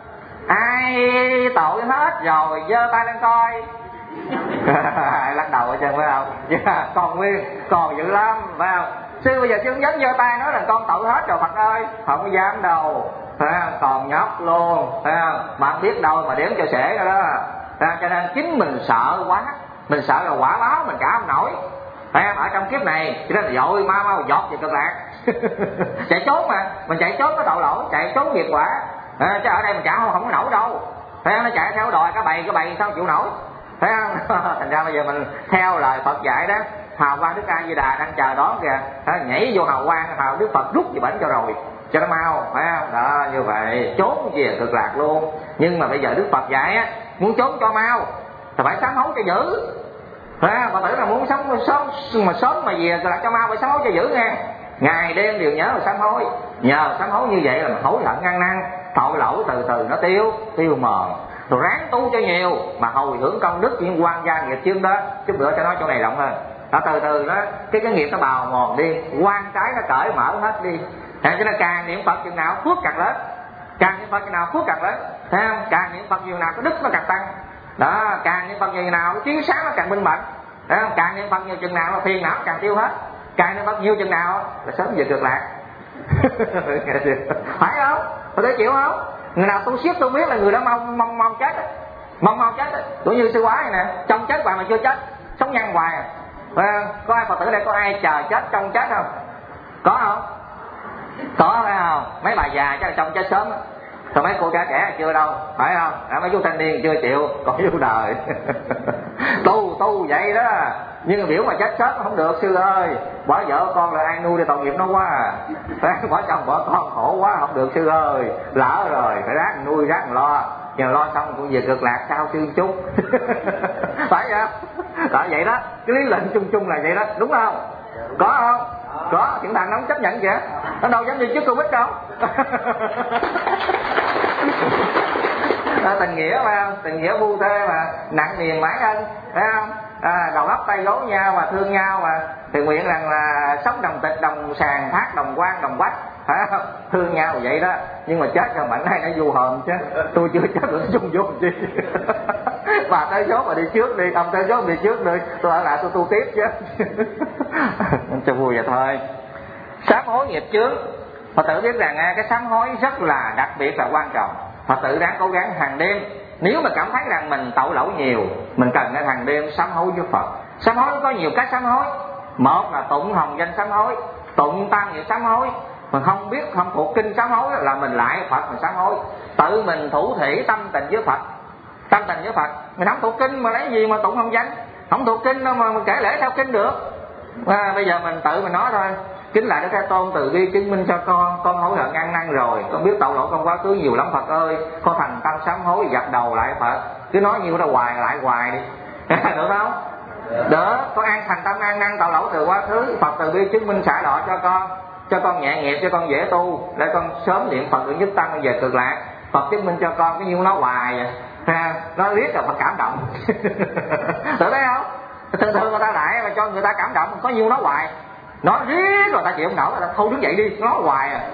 B: Ai tội hết rồi giơ tay lên coi. Lắc đầu ở chân phải không? Yeah, còn nguyên, còn dữ lắm phải không? Sư bây giờ sư không dám giơ tay nói là con tội hết rồi Phật ơi, không dám đâu, phải không? Còn nhóc luôn, phải không? Mà không biết đâu mà đếm cho sể rồi đó. À, cho nên chính mình sợ quá, mình sợ là quả báo mình trả không nổi, phải không? Ở trong kiếp này cho nên là dội mau mau dọt về cực lạc. Chạy trốn mà, mình chạy trốn có tội lỗi, chạy trốn nghiệp quả. À, chứ ở đây mình trả không, không có nổi đâu, phải không? Nó chạy theo đòi cái bầy, cái bầy sao chịu nổi, phải không? Thành ra bây giờ mình theo lời Phật dạy đó, hào quang Đức A Di Đà đang chờ đón kìa, nhảy vô hào quang, hào Đức Phật rút gì bệnh cho rồi cho nó mau, phải không? Đó, như vậy trốn về cực lạc luôn. Nhưng mà bây giờ Đức Phật dạy á, muốn trốn cho mau thì phải sám hối cho dữ. À, bà tưởng là muốn sống sớm mà sớm mà về cực lạc cho mau phải sám hối cho dữ nghe. Ngày đêm đều nhớ là sám hối. Nhờ sám hối như vậy là mình hối hận ăn năn, tội lỗi từ từ nó tiêu, tiêu mờ. Rồi ráng tu cho nhiều mà hồi hưởng công đức những quan gia nghiệp chướng đó. Chút nữa cho nói chỗ này rộng hơn. Đó, từ từ đó cái cái nghiệp nó bào mòn đi, quan trái nó cởi mở hết đi. À, cho nên càng niệm Phật chừng nào phước càng lớn, càng niệm Phật chừng nào phước càng lớn, thấy không? Càng niệm Phật nhiều nào cái đức nó càng tăng. Đó, càng niệm Phật nhiều nào cái chiếu sáng nó càng minh mẫn. Thấy không? Càng niệm Phật nhiều chừng nào là phiền não càng tiêu hết. Càng niệm Phật nhiều chừng nào là sớm về cực lạc. Phải không? Có thể chịu không? Người nào tu siết tôi biết là người đó mong mong mong chết, mong mong chết. Cũng như sư Quái này nè, trong chết hoài mà chưa chết, sống nhăn hoài. À, có ai Phật tử đây có ai chờ chết trong chết không? Có không? Có phải không? Mấy bà già chắc là trong chết sớm. Còn mấy cô trẻ trẻ chưa đâu, phải không? À, mấy chú thanh niên chưa chịu, còn chú đời. Tu tu vậy đó. Nhưng mà biểu mà chết sớm không được sư ơi. Bỏ vợ con là ai nuôi để tội nghiệp nó quá à. Bỏ chồng bỏ con khổ quá không được sư ơi. Lỡ rồi phải ráng nuôi ráng lo. Nhờ lo xong cũng về cực lạc sao sư chút. Phải không? Tại vậy đó. Cái lý lệnh chung chung là vậy đó, đúng không? Có không? Có, chuyện thằng nó không chấp nhận kìa. Nó đâu dám đi trước Covid đâu. À, tình nghĩa mà, tình nghĩa bu thê mà, nặng niềm mãi ân, thấy không? À, đầu óc tay gối nhau mà thương nhau mà, thì nguyện rằng là sống đồng tịch, đồng sàng, thác, đồng quan, đồng quách, phải không? Thương nhau vậy đó. Nhưng mà chết rồi mạnh nay nó du hồn chứ. Tôi chưa chết được chung vô chi. Bà tới số mà đi trước đi, ông tới số đi trước đi, tôi ở lại tôi tu tiếp chứ. Cho vui vậy thôi. Sám hối nghiệp chướng. Phật tử biết rằng cái sám hối rất là đặc biệt là quan trọng. Phật tử đáng cố gắng hàng đêm. Nếu mà cảm thấy rằng mình tội lỗi nhiều, mình cần cái hàng đêm sám hối với Phật. Sám hối có nhiều cách sám hối. Một là tụng hồng danh sám hối, tụng tam niệm sám hối. Mà không biết, không thuộc kinh sám hối là mình lại Phật mình sám hối. Tự mình thủ thỉ tâm tình với Phật, tâm tình với Phật. Mình không thuộc kinh mà lấy gì mà tụng hồng danh. Không thuộc kinh đâu mà mình kể lễ theo kinh được. À, bây giờ mình tự mình nói thôi. Kính lại Đức Thế Tôn từ bi chứng minh cho con, con hối hận ăn năn rồi, con biết tội lỗi con quá khứ nhiều lắm Phật ơi, con thành tâm sám hối dập đầu lại Phật. Cứ nói nhiều đó hoài lại hoài đi. Được không? Được, con an thành tâm ăn năn tội lỗi từ quá khứ, Phật từ bi chứng minh xả đọa cho con, cho con nhẹ nghiệp, cho con dễ tu, để con sớm niệm Phật được nhất tâm về cực lạc. Phật chứng minh cho con cái nhiêu nó hoài à. Nó biết là Phật cảm động. Được thấy không? Thường thường người ta lại mà cho người ta cảm động, có nhiêu nó hoài. Nó riết rồi ta chịu không nổi, ta thôi đứng dậy đi, nó hoài à.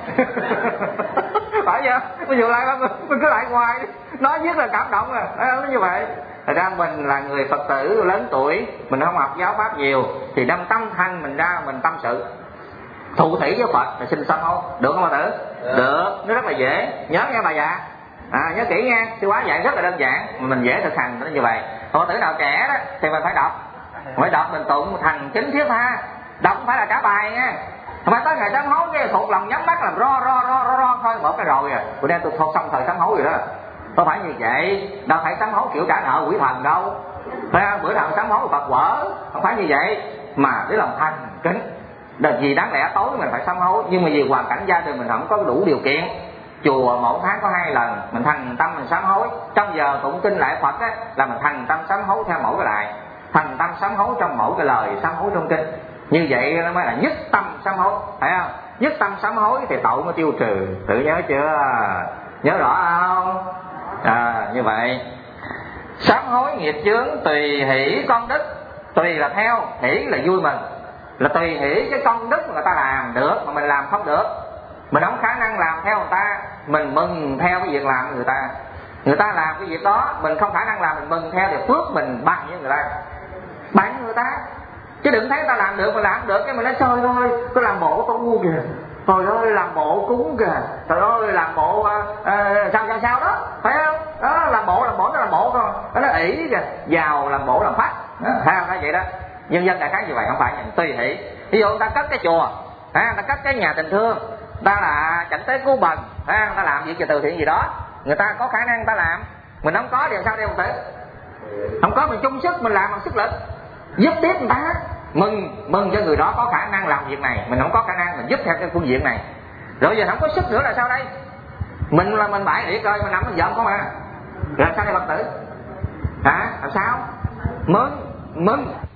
B: Phải chưa? Bây giờ lại mình cứ lại hoài đi. Nó biết là cảm động à. Nó như vậy. Thật ra mình là người Phật tử lớn tuổi, mình không học giáo pháp nhiều, thì đem tâm thanh mình ra mình tâm sự, thụ thỉ với Phật là xin sám hối. Được không bà tử? Được. Được, nó rất là dễ. Nhớ nghe bà già. À, nhớ kỹ nha, sư Quá dạy rất là đơn giản, mình dễ thực hành nó như vậy. Phật tử nào trẻ đó thì mình phải đọc, phải đọc mình tụng thành kính thiết tha. Đọc không phải là cả bài nha. Mà tới ngày sám hối cái thuộc lòng nhắm mắt làm ro ro ro ro ro thôi một cái rồi à. Bữa nay tôi xong thời sám hối rồi đó. Không phải như vậy, đâu phải sám hối kiểu trả nợ quỷ thần đâu. Phải không? Bữa nào sám hối Phật quở, không phải như vậy, mà cái lòng thành kính. Đợt gì đáng lẽ tối mình phải sám hối, nhưng mà vì hoàn cảnh gia đình mình không có đủ điều kiện. Chùa mỗi tháng có hai lần, mình thành tâm mình sám hối. Trong giờ tụng kinh lại Phật á, là mình thành tâm sám hối theo mỗi cái lại, thành tâm sám hối trong mỗi cái lời sám hối trong kinh. Như vậy nó mới là nhất tâm sám hối, phải không? Nhất tâm sám hối thì tội mới tiêu trừ. Tự nhớ chưa? Nhớ rõ không? À, như vậy. Sám hối nghiệp chướng tùy hỷ công đức. Tùy là theo, hỷ là vui mừng. Là tùy hỷ cái công đức người ta làm được mà mình làm không được. Mình không khả năng làm theo người ta, mình mừng theo cái việc làm của người ta. Người ta làm cái việc đó, mình không khả năng làm, mình mừng theo thì phước mình bằng với người ta, bằng người ta. Chứ đừng thấy người ta làm được, mình làm được cái mình nói trời ơi, tôi làm bộ tu kìa, trời ơi làm bộ cúng kìa, trời ơi làm bộ uh, uh, sao sao sao đó, phải không? Đó, làm bộ làm bộ nó làm bộ thôi, nó ỷ kìa, giàu làm bộ làm phát, hay không? Nói vậy đó. Nhân dân đại khái như vậy, không phải tùy hỷ. Ví dụ người ta cất cái chùa, à, người ta cất cái nhà tình thương, người ta là chảnh tế cứu bần, à, người ta làm việc từ thiện gì đó, người ta có khả năng người ta làm, mình không có thì sao đây không thể? Không có mình chung sức mình làm bằng sức lực, giúp tiếp người ta, mừng mừng cho người đó có khả năng làm việc này, mình không có khả năng mình giúp theo cái phương diện này, rồi giờ không có sức nữa là sao đây? Mình là mình bại liệt rồi, mình nằm mình giận không à, làm sao đây Phật tử hả? Làm sao? Mừng mừng